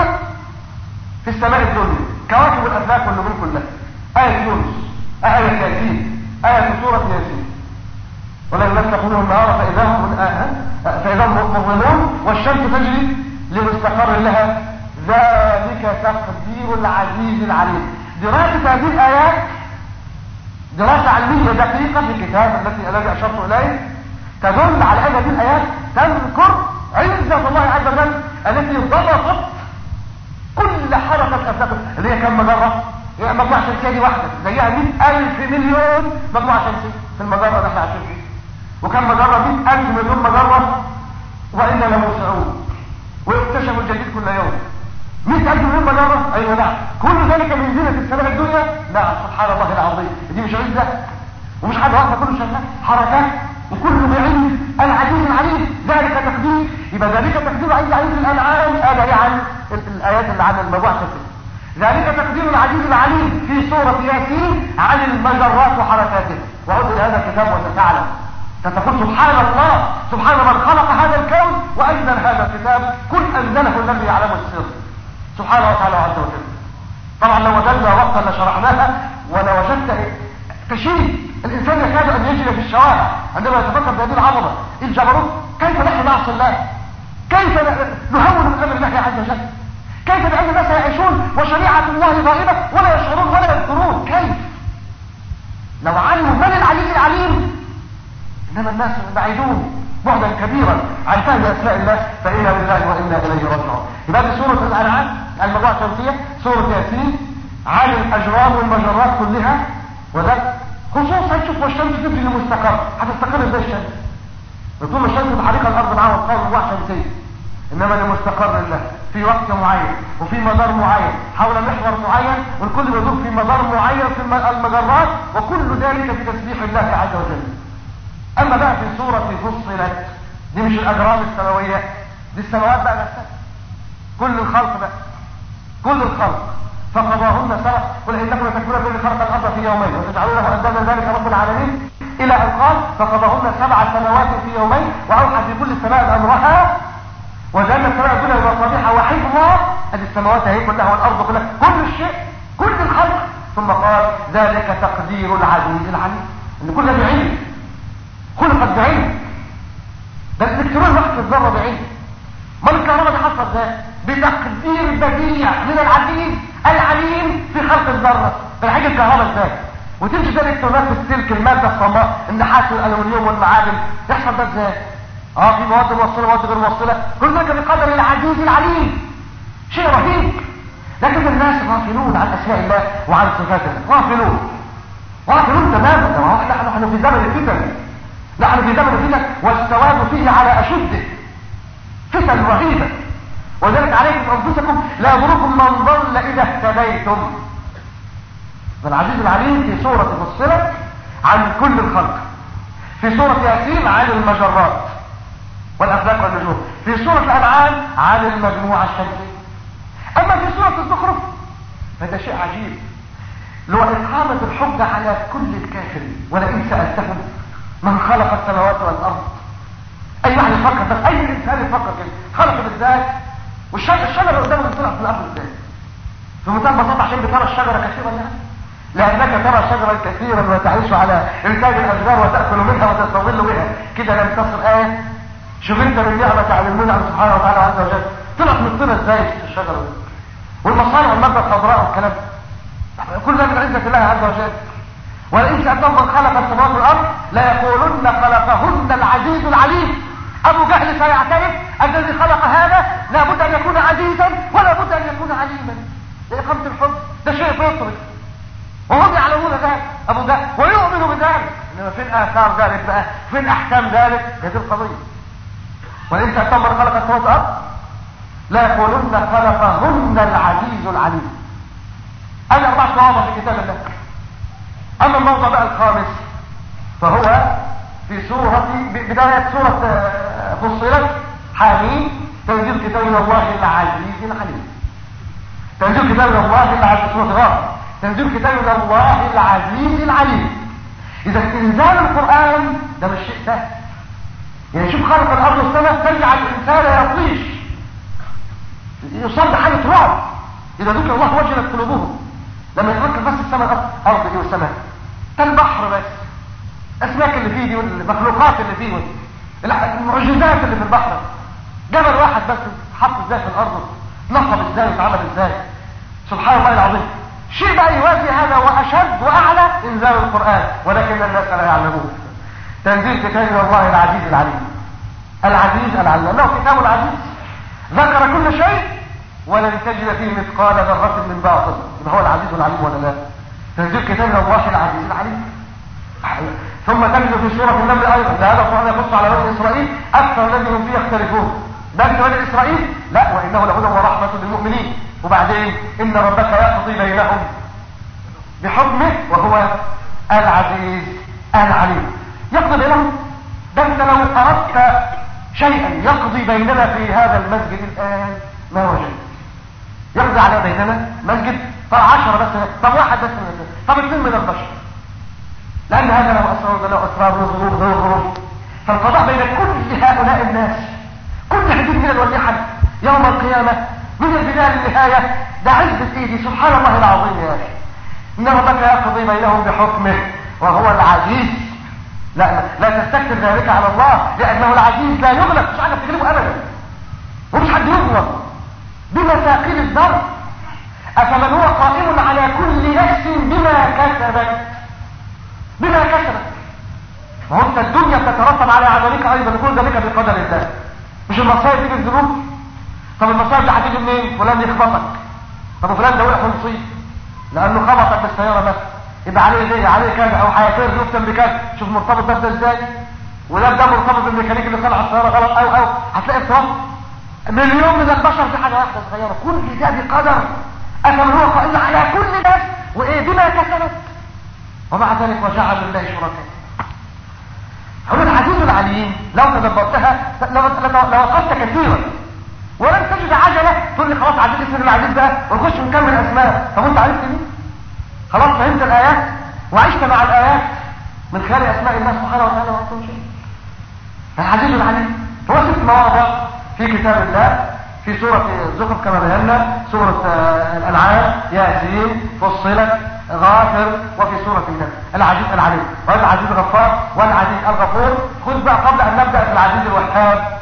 في السماء الدنيا كواكب الأفلاك والنجوم كلها. آية يونس آية ياسين آية سورة ياسين ولا يمسكون النهار فإذا هم فإذا هم مظلمون والشمس تجري لمستقر لها ذلك تقدير العزيز العليم. دراسة هذه الآيات دراسة علمية دقيقة في الكتاب التي الذي أشرت إليه تدل على أن هذه الآيات تذكر عزة الله عز وجل التي ضبطت كل حركة أفلاك اللي هي كم مجرة هي مجموعة شمسية دي واحدة زيها مئة ألف مليون مجموعة شمسية في المجرة اللي احنا عايشين فيها وكم مجرة مئة ألف مليون مجرة وإنا لموسعون ويكتشف الجديد كل يوم. مئة ألف مليون مجرة أيوة نعم كل ذلك من زينة السماء الدنيا. نعم سبحان الله العظيم. دي مش عزة ومش حاجة واحدة كله شغال حركات وكله بعلم العزيز العليم. ذلك تقدير يبقى ذلك تقدير عزيز العليم في الأنعام هذا عن الآيات اللي عن المجموعة الشمسية. ذلك تقدير العزيز العليم في سورة ياسين عن المجرات وحركاتها. وعد إلى هذا الكتاب وتتعلم فتقول سبحان الله، سبحان من خلق هذا الكون وأنزل هذا الكتاب، كل أنزله الذي يعلم السر سبحانه وتعالى عز وجل. طبعا لو وجدنا وقتا لشرحناها، ولو وجدت تشيء الإنسان يكاد أن يجري في الشوارع عندما يتفكر بهذه العظمة الجبروت. كيف نحن نعصي الله؟ كيف نهون من أمر الله عز وجل؟ كيف بأن الناس يعيشون وشريعة الله غائبة ولا يشعرون ولا يذكرون؟ كيف؟ لو علموا من العزيز العليم. إنما الناس بعيدون بعدا كبيرا عن فهم أسماء الله، فإنا لله وإنا إليه راجعون. يبقى في سورة الأنعام المجموعة الشمسية، سورة ياسين عن الأجرام والمجرات كلها، وده خصوصا شوف والشمس تجري لمستقر. هتستقر ازاي الشمس؟ طول الشمس بحريق الأرض معها وتقاوم مجموعة شمسية، إنما لمستقر الله في وقت معين وفي مدار معين حول محور معين، والكل يدور في مدار معين في المجرات، وكل ذلك في تسبيح الله عز وجل. أما بقى في سورة فصلت، دي مش الأجرام السماوية، دي السماوات بقى نفسها، كل الخلق بقى، كل الخلق. فقضاهن سبع، قل إنكم لتكفرون بالذي خلق الأرض في يومين وتجعلونه أندادا ذلك رب العالمين، إلى أن قال فقضاهن سبع سنوات في يومين وأوحى في كل سماء أمرها وجعلنا السماء الدنيا بمصابيح وحفظا. هذه السماوات هي كلها والأرض كلها، كل الشيء، كل الخلق. ثم قال ذلك تقدير العزيز العليم، إن كل ده بعلم، خلقت بعلم. ده الإلكترون واحد في الذرة بعلم. ما الكهرباء دي حصلت ازاي؟ بتقدير بديع من العزيز العليم في خلق الذرة. بالحاجة الكهرباء ازاي؟ وتمشي زي الالكترونات في السلك، المادة الصماء، النحاس والألومنيوم والمعادن، يحصل ده ازاي؟ اه في مواد موصلة ومواد غير موصلة، كل ذلك بقدر العزيز العليم. شيء رهيب. لكن الناس غافلون عن أسماء الله وعن صفاته، غافلون غافلون تماما. نحن نحن في زمن الفتن، نحن في زمن الفتن والسواد فيه على أشده، فتن رهيبة. وذلك عليكم أنفسكم لا يضركم من ضل إذا اهتديتم. فالعزيز العليم في سورة فصلت عن كل الخلق، في سورة ياسين عن المجرات والأفلاك والنجوم، في سورة الأنعام عن المجموعة الشمسية. أما في سورة الزخرف فده شيء عجيب، لو إقامة الحجة على كل الكافرين. ولئن سألتهم من خلق السماوات والأرض، أي واحد يفكر، بس أي إنسان يفكر كده خلق ازاي؟ والشجرة اللي قدامك بتطلع في الأرض ازاي؟ في منتهى البساطة عشان بترى الشجرة كثيرا لها، لأنك ترى شجرا كثيرا وتعيش على إنتاج الأشجار وتأكل منها وتستظل بها، كده لم تصل آية. شوف انت من نعمة على المنعم سبحانه وتعالى عز وجل، طلعت من الطينة ازاي في الشجرة دي؟ والمصانع والمادة الخضراء والكلام ده كل ده من عزة الله عز وجل. ولئن سألتهم من خلق السماوات والأرض ليقولن خلقهن العزيز العليم. أبو جهل سيعترف الذي خلق هذا لابد أن يكون عزيزا ولا بد أن يكون عليما. لإقامة الحب ده شيء فطري، وهم يعلمون ذلك أبو جهل ويؤمنوا بذلك. إنما فين آثار ذلك بقى؟ فين أحكام ذلك؟ هذه القضية. ولئن سألتهم من خلق السماوات والأرض ليقولن خلقهن العزيز العليم. هذه أربع مواضع في كتاب الله. أما الموضع بقى الخامس فهو في سورة بداية سورة فصلت حاميم، تنزيل كتاب الله العزيز العليم. تنزيل كتاب الله العزيز، سورة غافر، تنزيل كتاب الله العزيز العليم. إذا إنزال القرآن ده مش شيء سهل. يعني شوف خلق الأرض والسماء تجعل الإنسان يطيش، يصاب بحالة رعب إذا ذكر الله وجلت قلوبهم. لما يفكر بس السماء أرض إيه والسماء، البحر بس، الأسماك اللي فيه دي والمخلوقات اللي فيه المعجزات اللي في البحر، جبل واحد بس حط ازاي في الأرض، نصب ازاي واتعمل ازاي، سبحان الله العظيم. شيء بقى يوازي هذا وأشد وأعلى إنزال القرآن، ولكن الناس لا يعلمون. تنزيل كتاب الله العزيز العليم. العزيز العليم له كتاب العزيز ذكر كل شيء ولن تجد فيه مثقال ذرة من باطل، يبقى هو العزيز العليم ولا لا؟ تنزيل كتاب الله العزيز العليم. ثم تجد في سورة النمل أيضا لهذا القرآن يقص على بني إسرائيل أكثر الذي هم فيه يختلفون. بل بني إسرائيل لا، وإنه لهدى ورحمة للمؤمنين. وبعدين إن ربك يقضي بينهم بحكمه وهو العزيز العليم. يقضي بينهم، ده انت لو أردت شيئا يقضي بيننا في هذا المسجد الآن ما وجد. ينزع على بيننا مسجد، طب عشرة بس، طب واحد بس من الناس، طب اثنين من البشر، لان هذا له اسرار وده له اسرار وظروف وده ظروف. فالقضاء بين كل هؤلاء الناس، كل هذه الملل والنحل يوم القيامة من البداية للنهاية، ده عزة ايدي سبحان الله العظيم يا اخي. ان ربك يقضي بينهم بحكمه وهو العزيز. لا لا تستكثر ذلك على الله، لانه العزيز لا يغلب، مش عارف تغلبه ابدا، ومش حد يغلب بمثاقيل الذر. افمن هو قائم على كل نفس بما كسبت بما كسبت. ما هو انت الدنيا بتترتب على عملك ايضا، يكون ذلك بقدر الله. مش المصائب تيجي الذنوب؟ طب المصائب دي هتيجي منين؟ فلان يخبطك، طب فلان ده وقع في مصيبه لانه خبطك بالسياره بس، يبقى عليه ليه؟ عليه كذا، او هيطير يفتن بكذا. شوف مرتبط بس ازاي، وده ده مرتبط بالميكانيك اللي صنع السياره غلط، او او هتلاقي اضطراب. مليون من البشر في حاجه واحده صغيره، كل ده بقدر. افمن هو قائم على كل نفس وايه بما كسبت ومع ذلك وجعل لله شركاء. هو العزيز العليم لو تدبرتها لوقفت كثيرا ولن تجد عجله تقول لي خلاص عزيز اسم العزيز بقى ونخش نكمل اسماء. طب انت عرفت دي؟ خلاص فهمت الايات وعشت مع الايات من خلال اسماء الله سبحانه وتعالى وكل شيء. العزيز العليم هو ست مواضع في كتاب الله، في سورة الزخرف كما بينا، سورة الأنعام، ياسين، فصلت، غافر، وفي سورة النمل. العزيز العليم والعزيز الغفار والعزيز الغفور. خذ بقى قبل أن نبدأ في العزيز الوهاب،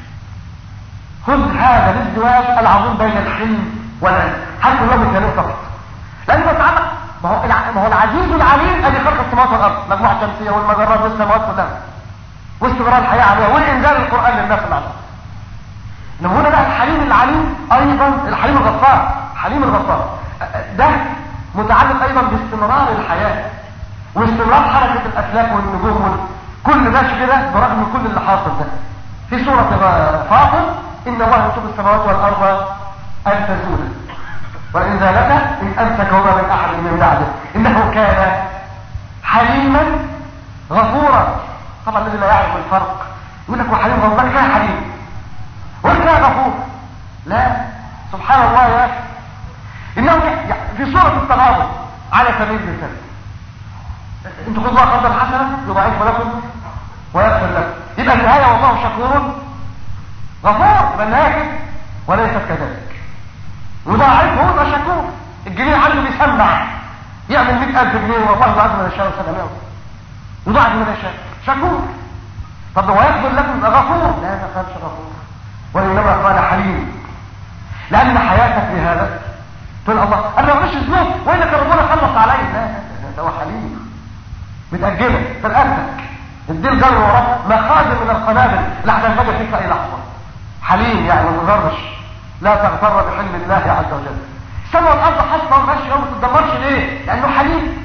خذ هذا الازدواج العظيم بين الحلم والعلم، حتى لو مثالين فقط، لأنه يتعلق. ما هو ما هو العزيز العليم الذي خلق السماوات والأرض، مجموعة الشمسية والمجرات والسماوات كلها، واستمرار الحياة عليها، والإنزال القرآن للناس العظيم. انما هنا بقى الحليم العليم ايضا، الحليم الغفار، حليم الغفار ده متعلق ايضا باستمرار الحياة واستمرار حركة الافلاك والنجوم، كل ده كده برغم كل اللي حاصل ده. في سورة فاطر ان الله يمسك السماوات والارض ان تزولا وان زالتا ان امسكهما من احد من بعده انه كان حليما غفورا. طبعا الذي لا يعرف الفرق يقول لك وحليم غفور، كان حليم وكان غفور. لا سبحان الله يا اخي، انه في سورة التغابن على سبيل المثال، انتوا خذوا قرضا حسنا يضاعفه لكم ويغفر لكم، يبقى النهاية والله شكور غفور، يبقى النهاية وليست كذلك. يضاعفه يبقى شكور، الجنيه عنده بيسمع يعمل مئة ألف جنيه والله يضاعف من الشهر سبعمائة، يضاعف من الشهر شكور. طب هو يغفر لكم غفور؟ لا ما قالش غفور، وإنما قال حليم، لأن حياتك بهذا تقول الله أنا ما غش ذنوب وإنك ربنا خلص علي. لا ده هو حليم، متأجلة ترقبتك الدين جر وراك مخازن من القنابل اللي هتنفجر فيك في أي لحظة. حليم يعني ما تغرش، لا تغتر بحلم الله عز وجل. السماء والأرض حصنا وماشية وما تتدمرش ليه؟ لأنه حليم.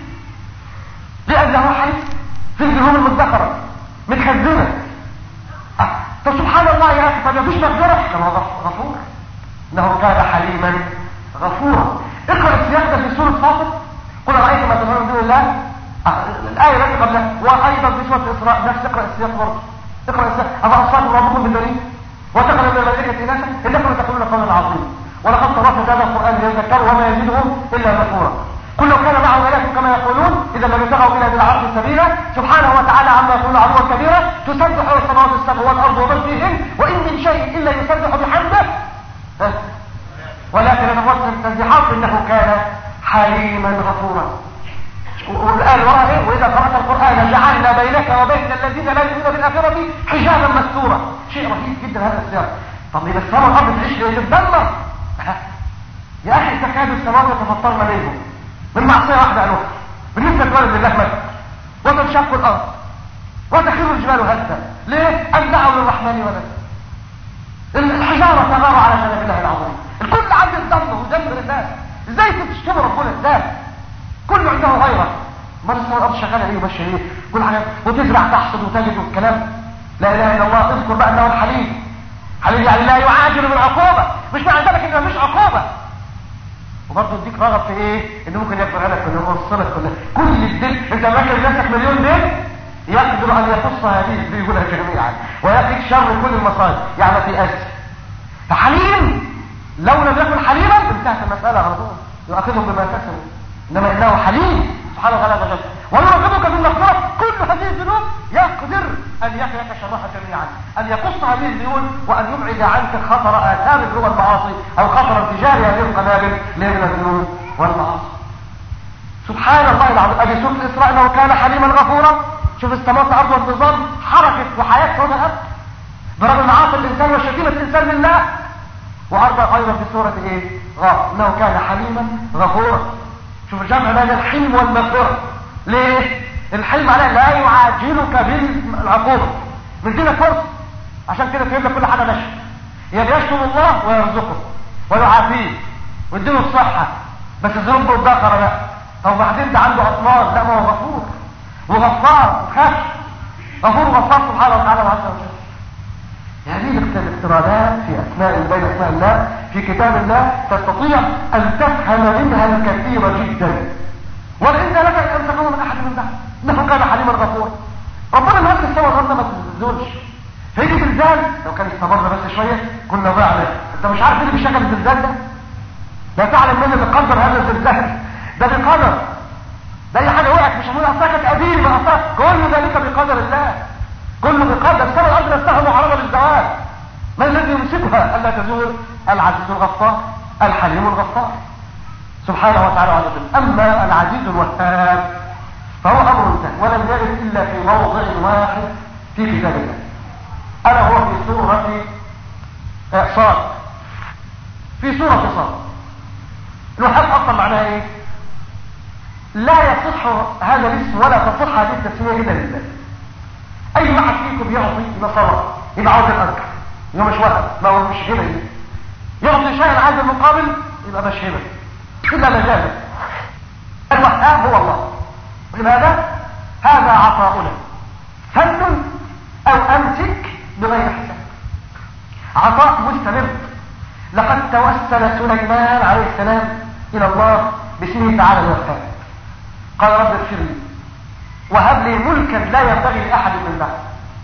لأنه حليم في الذنوب المدخرة متخزنة. أه. طب سبحان الله يا أخي، طب مفيش مغفرة؟ كما غفور، إنه كان حليما غفورا. اقرأ السياق ده في سورة فاطر، قل رأيت ما تدعون من دون الله، أه. الآية التي قبلها، وأيضا في سورة الإسراء نفس، اقرأ السياق برضه، اقرأ السياق. أفأصفاكم ربكم بالبنين واتخذوا من الملائكة إناثا إنكم لتقولون قولا عظيما ولقد صرفنا هذا القرآن ليذكروا وما يزيدهم إلا نفورا. كل لو كان معه ملائكة كما يقولون إذا لم يبتغوا إلى ذي العرش سبيلا سبحانه وتعالى عما يقولون عدوا كبيرا. تسبح السماوات السبع والأرض ومن فيهن وإن من شيء إلا يسبح بحمده ولكن نفوت التسبيحات إنه كان حليما غفورا. والآن وراء إيه؟ وإذا قرأت القرآن جعلنا بينك وبين الذين لا يؤمنون بالآخرة حجابا مستورا. شيء رهيب جدا هذا السياق. طب إذا السماء والأرض تعيش ليه تتدمر يا أخي؟ تكاد السماوات يتفطرن منهم من معصية واحدة على الأخرى بالنسبة لولد الله ملك، وتنشق الأرض وتخر الجبال هدا. ليه؟ أن دعوا للرحمن ولدا. الحجارة تغار على جناب الله العظيم. الكل عم يتدمر ويدمر الناس. ازاي تشتم ربنا ازاي؟ كله عنده غيره. ما السماء والأرض شغالة ليه وماشية ليه؟ كل حاجة وتزرع تحصد وتجد والكلام. لا إله إلا الله. اذكر بقى أنه الحليم. حليم يعني لا يعاجل بالعقوبة، مش معنى ذلك إنه مفيش عقوبة، وبرضه يديك رغب في ايه؟ انه ممكن يغفر لك كل يوصلك كلها كل الدين. انت فاكر نفسك مليون دين؟ يقدر ان يخص هذه الدين يقولها جميعا ويقيك شر كل المصائب. يعني في اسف. فحليم لو لم يكن حليما انتهت المسألة على طول، يؤاخذهم بما كسبوا، إنما إنه حليم سبحانه وتعالى وجل. ويرغبك بالمغفرة. كل هذه الذنوب يقدر أن يحيك شرها جميعا، أن يقص هذه الذنوب وأن يبعد عنك خطر آثار الذنوب والمعاصي أو خطر انفجار هذه القنابل من الذنوب والمعاصي. سبحان الله العظيم. أبي سورة الإسراء أنه كان حليما غفورا. شوف استمرت أرض وانتظام حركة وحياة هنا الأب برغم معاصي الإنسان وشتيمة الإنسان لله. وأرضى أيضا في سورة إيه؟ غافر أنه كان حليما غفورا. شوف الجمع بين الحلم والمغفرة. ليه؟ الحلم عليه لا يعاجلك بالعقوبة، مديلك فرصة عشان كده تجيب لك كل حاجة ماشية. يعني يشكر الله ويرزقه ويعافيه ويديله الصحة، بس الذنوب بالذكر لا. أو بعدين ده عنده أطلال، لا ما هو غفور وغفار وخش غفور وغفار سبحانه وتعالى وعز وجل. يعني الافتراضات في أسماء بين أسماء الله في كتاب الله تستطيع أن تفهم منها الكثير جدا، ولئن لك أن تكون من أحد من بعد إنه كان حليما غفورا. ربنا ما يدري السوى الغنى ما تنزلش. هيجي زلزال لو كان استمر بس شوية كنا ضعنا. انت مش عارف ايه اللي بيشغل الزلزال ده؟ لا تعلم من اللي بيقدر هذا الزلزال ده بقدر. ده اي حاجة وقعت مش هنقول اصلاك قديم اصلاك، كل ذلك بقدر الله، كله بقدر. السماء والارض نفسها معرضة للزوال، ما الذي يمسكها الا تزول؟ العزيز الغفار الحليم الغفار سبحانه وتعالى وعز وجل. اما العزيز الوهاب فهو امر انتهى ولم يرد الا في موضع واحد في كتاب الله، الا هو في سورة صاد. في سورة صاد الوهاب اصلا معناها ايه؟ لا يصح هذا الاسم ولا تصح هذه التسمية الا لله. اي واحد فيكم يعطي نصارى يبقى عاوز الاذكر، يبقى مش وهب، ما هو مش هنا. يعطي شيئا عايز المقابل يبقى مش هنا الا مجازا. الوهاب هو الله. لماذا؟ هذا عطاؤنا فل او امسك بغير حساب، عطاء مستمر. لقد توسل سليمان عليه السلام الى الله باسمه تعالى الوهاب، قال رب اغفر لي وهب لي ملكا لا ينبغي لاحد من بعد.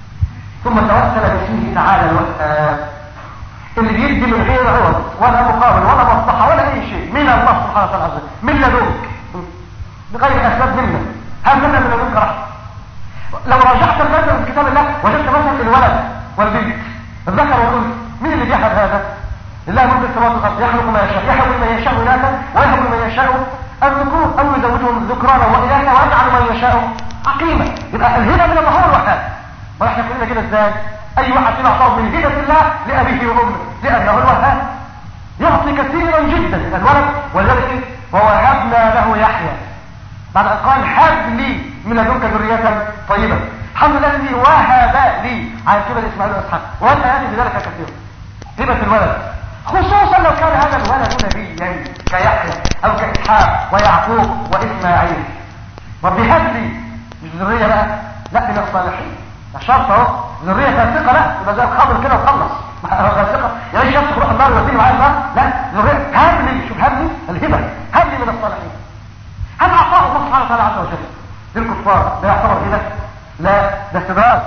ثم توسل باسمه تعالى الوهاب اللي بيدي من غير عوض ولا مقابل ولا مصلحه ولا اي شيء من الله سبحانه وتعالى، من لدنك بغير اسباب منا. هل لنا من لدنك رحمه؟ لو راجعت المثل في كتاب الله وجدت مثلا الولد والبنت الذكر والانثى، مين اللي بيحب هذا؟ لله ملك السماوات والارض، يخلق ما يشاء، يهب من يشاء اناثا ويهب من يشاء الذكور او يزوجهم ذكرانا واناثا ويجعل من يشاء عقيما. يبقى الهبه من الله هو الوهاب. واحنا كلنا كده ازاي؟ اي واحد فينا اعطاه من هبه الله لابيه وامه لانه الوهاب يعطي كثيرا جدا الولد. ولذلك ووهبنا له يحيى بعد ان قال هب لي من لدنك ذريه طيبه. الحمد لله الذي وهب لي على كبر اسماعيل واسحاق، وانت ياتي بذلك كثيرا. هبه الولد خصوصا لو كان هذا الولد نبيا كيحيى او كاسحاق ويعقوب واسماعيل. رب هب لي مش ذريه بقى، لا من الصالحين. ده شرط اهو، ذريه فاسقه لا يبقى زي الخضر كده وخلص فاسقه يعني شخص تروح النار ويوديني معايا النار، لا ذريه هب لي. شوف هب لي الهبه، هب لي من الصالحين. هل اعطاه الله سبحانه وتعالى عز وجل للكفار ده يعتبر هبه؟ لا ده استدراج،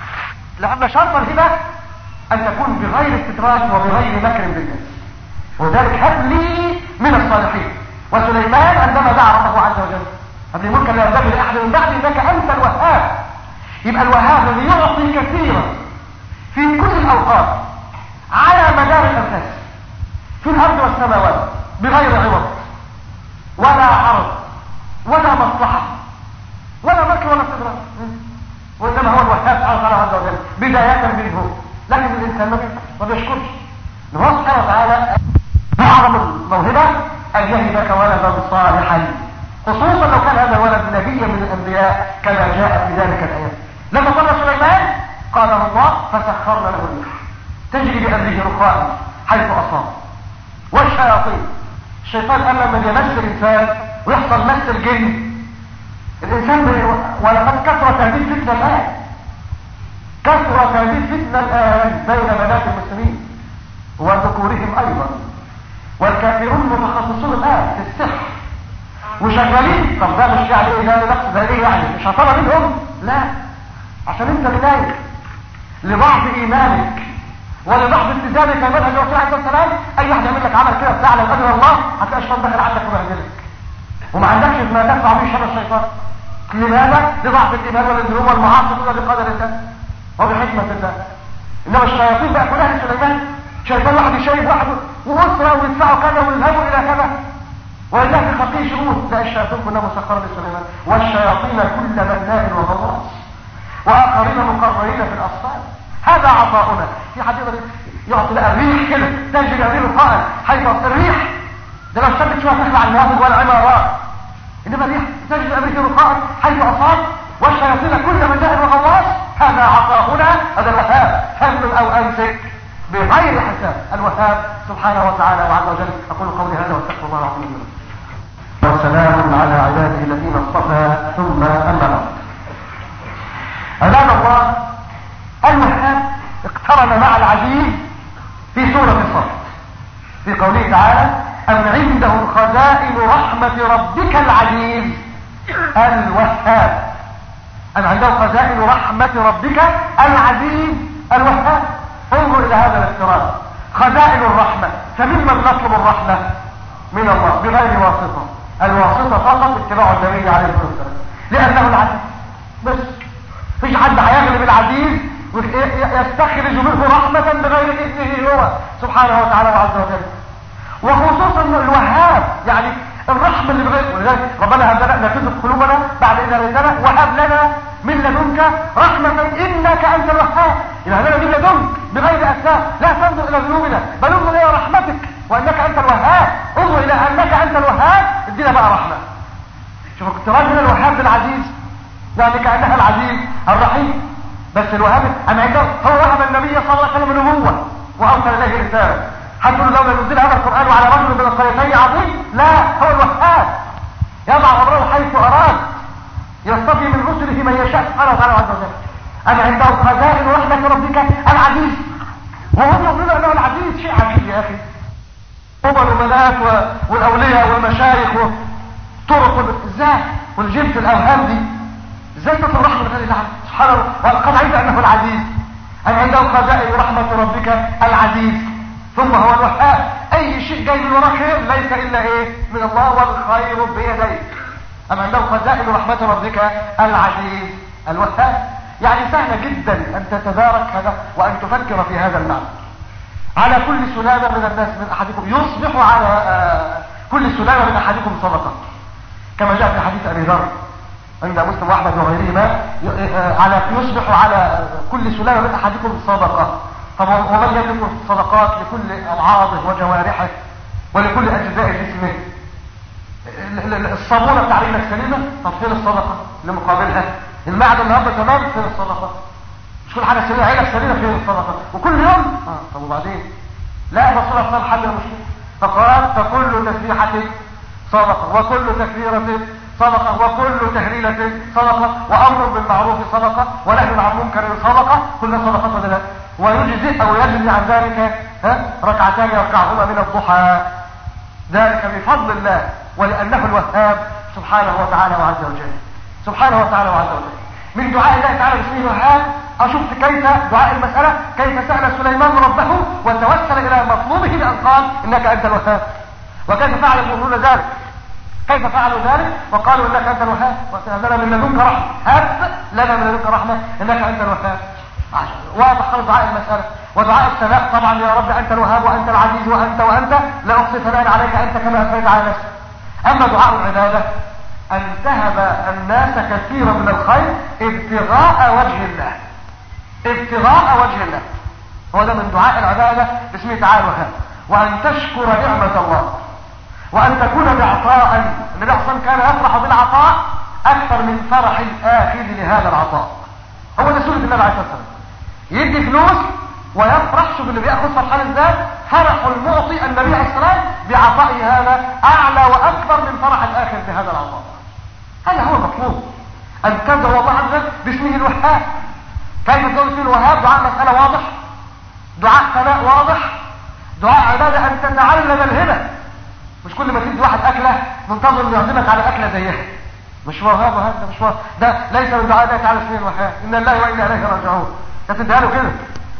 لان شرط الهبه ان تكون بغير استدراج وبغير مكر بالناس. وذلك هب لي من الصالحين. وسليمان عندما دعا ربه عز وجل هب لي ملكا لا ينبغي لاحد من بعدي انك انت الوهاب. يبقى الوهاب الذي يعطي كثيرا في كل الاوقات على مدار الانفاس في الارض والسماوات بغير عوض ولا عرض ولا مصلحه ولا مكر ولا استدراج، وانما هو الوهاب تعالى عز وجل بدايه منه. لكن الانسان ما بيشكرش. الله سبحانه وتعالى اعظم الموهبه ان يهبك ولدا صالحا، خصوصا لو كان هذا الولد نبيا من الانبياء كما جاء في ذلك الايات. لما قال سليمان قال الله فسخرنا له الريح تجري بامره رخاء حيث اصاب. والشياطين الشيطان قال لما يمس الانسان ويحصل مس الجن الانسان بي... ولقد كثرت هذه الفتنه الان، كثرت هذه الفتنه الان بين بنات المسلمين وذكورهم ايضا. والكافرون متخصصون الان في السحر وشغالين. طب ده مش يعني ايه؟ لا نقصد ده ايه يعني؟ مش هطلع منهم؟ لا، عشان انت بداية لضعف ايمانك ولضعف التزامك منهج الرسول عليه الصلاه والسلام اي واحد يعمل لك عمل كده بتاع لو قدر الله هتلاقي الشيطان داخل عندك وبهدلك وما عندكش ما تدفع به شر الشيطان. لماذا؟ لضعف الايمان والذنوب والمعاصي كلها بقدر الله وبحكمه الله. انما الشياطين بقى كلها لسليمان، شيطان واحد يشيب واحد واسره ويدفعوا كذا ويذهبوا الى كذا ولله في خلقه شؤون. لا، الشياطين كلها مسخره لسليمان والشياطين كل بناء وغواص واخرين مقررين في الاصفاد. هذا عطاؤنا. في حد يقدر يعطي بقى الريح كده تجري هذه القائل حيث الريح ده لو اشتبت شويه تخلع النوافذ والعمارات، انما الريح تجري امريكا رخاء حيث اصاب والشياطين كل بناء وغواص. هذا عطاؤنا. هذا الوهاب حمل او امسك بغير حساب. الوهاب سبحانه وتعالى وعز وجل. اقول قولي هذا واستغفر الله العظيم لي ولكم. وسلام على عباده الذين اصطفى. ثم اما بعد، عباد الله، الوهاب اقترن مع العزيز في سورة الصف في قوله تعالى: أم عنده خزائن رحمة ربك العزيز الوهاب. أم عنده خزائن رحمة ربك العزيز الوهاب. انظر إلى هذا الاقتران. خزائن الرحمة، فممن نطلب الرحمة؟ من الله بغير واسطة. الواسطة فقط اتباع النبي عليه الصلاة والسلام لأنه العزيز بس. فيش حد هيغلب العزيز يستخرج منه رحمة بغير إذنه هو سبحانه وتعالى وعز وجل. وخصوصا الوهاب يعني الرحمة اللي بغير. ولذلك ربنا هب لنا لا تزغ قلوبنا بعد إذ هديتنا وهب لنا من لدنك رحمة إنك أنت الوهاب. إذا لنا من لدنك بغير أسباب. لا تنظر إلى ذنوبنا بل انظر إلى رحمتك وأنك أنت الوهاب. انظر إلى أنك أنت الوهاب ادينا بقى رحمة. شوف اقتران من الوهاب بالعزيز يعني كأنها العزيز الرحيم. بس الوهاب أنا عنده هو وهب النبي صلى الله عليه وسلم النبوة وأوصل إليه رسالة. هتقول لولا نزل هذا القرآن على رجل من القريتين عظيم؟ لا، هو الوهاب يضع أمره حيث أراد، يصطفي من رسله من يشاء سبحانه وتعالى عز وجل. أنا عنده خزائن رحمة ربك العزيز. وهم يقولون أنه العزيز شيء عجيب يا أخي. هم الأمنات والأولياء والمشايخ وطرق ازاي والجنس الأوهام دي ازاي تطلب رحمة من الله سبحانه وقد عيد أنه العزيز. أن عنده خزائن رحمة ربك العزيز. ثم هو الوهاب. أي شيء جاي من وراء خير ليس إلا إيه؟ من الله والخير بيديك. أم عنده خزائن رحمة ربك العزيز الوهاب. يعني سهلة جدا أن تتدارك هذا وأن تفكر في هذا المعنى. على كل سلالة من الناس من أحدكم يصبح على آه كل سلالة من أحدكم صدقة كما جاء في حديث أبي ذر عند مسلم وأحمد وغيرهما. على يصبح على كل سلالة من أحدكم صدقة. طب ومن يملك الصدقات لكل ألعاضه وجوارحه ولكل أجزاء جسمه. الصابونة بتاع رجلك سليمة، طب فين الصدقة اللي مقابلها؟ المعدة النهارده تمام، فين الصدقة؟ مش كل حاجة سليمة، عينك سليمة، فين الصدقة؟ وكل يوم اه طب وبعدين؟ لا، الرسول صلى الله عليه وسلم حل المشكلة فقال: فكل تسبيحة صدقة وكل تكبيرة صدقة وكل تهليلة صدقة وأمر بالمعروف صدقة ونهي عن منكر صدقة. كل صدقة ولا ويجزئ أو يجزي عن ذلك ها ركعتان يركعهما من الضحى. ذلك بفضل الله ولأنه الوهاب سبحانه وتعالى وعز وجل. سبحانه وتعالى وعز وجل. من دعاء الله تعالى باسمه الوهاب أشوف كيف دعاء المسألة كيف سأل سليمان ربه وتوسل إلى مطلوبه بأن قال: إنك أنت الوهاب. وكيف فعل المؤمنون ذلك؟ كيف فعلوا ذلك؟ وقالوا: إنك أنت الوهاب وهب لنا من لدنك رحمة. هب لنا من لدنك رحمة إنك أنت الوهاب. واضح خالص دعاء المسألة. ودعاء الثناء طبعا: يا رب أنت الوهاب وأنت العزيز وأنت وأنت لا أحصي ثناء عليك أنت كما أثنيت على نفسك. أما دعاء العبادة أن تهب الناس كثيرا من الخير ابتغاء وجه الله. ابتغاء وجه الله هو ده من دعاء العبادة باسمه تعالى الوهاب. وأن تشكر نعمة الله وأن تكون بعطاء. النبي أصلا كان يفرح بالعطاء أكثر من فرح الآخذ لهذا العطاء. هو ده سنة النبي عليه الصلاة والسلام، يدي فلوس ويفرح. شوف اللي بيأخذ فرحان ازاي. فرح المعطي النبي عليه الصلاة والسلام بعطائه هذا أعلى وأكبر من فرح الآخر بهذا العطاء. هذا هو المطلوب، أن تدعو الله عز وجل باسمه الوهاب. كيف تدعو باسمه الوهاب؟ دعاء مسألة واضح، دعاء ثناء واضح، دعاء عبادة أن تتعلم الهبة. مش كل ما تدي واحد أكلة منتظر أن يعزمك على أكلة زيها. مش وهاب هذا، مش وهاب. ده ليس من دعاء الله تعالى اسمه الوهاب. إن الله وإنا إليه راجعون. تديها له كده.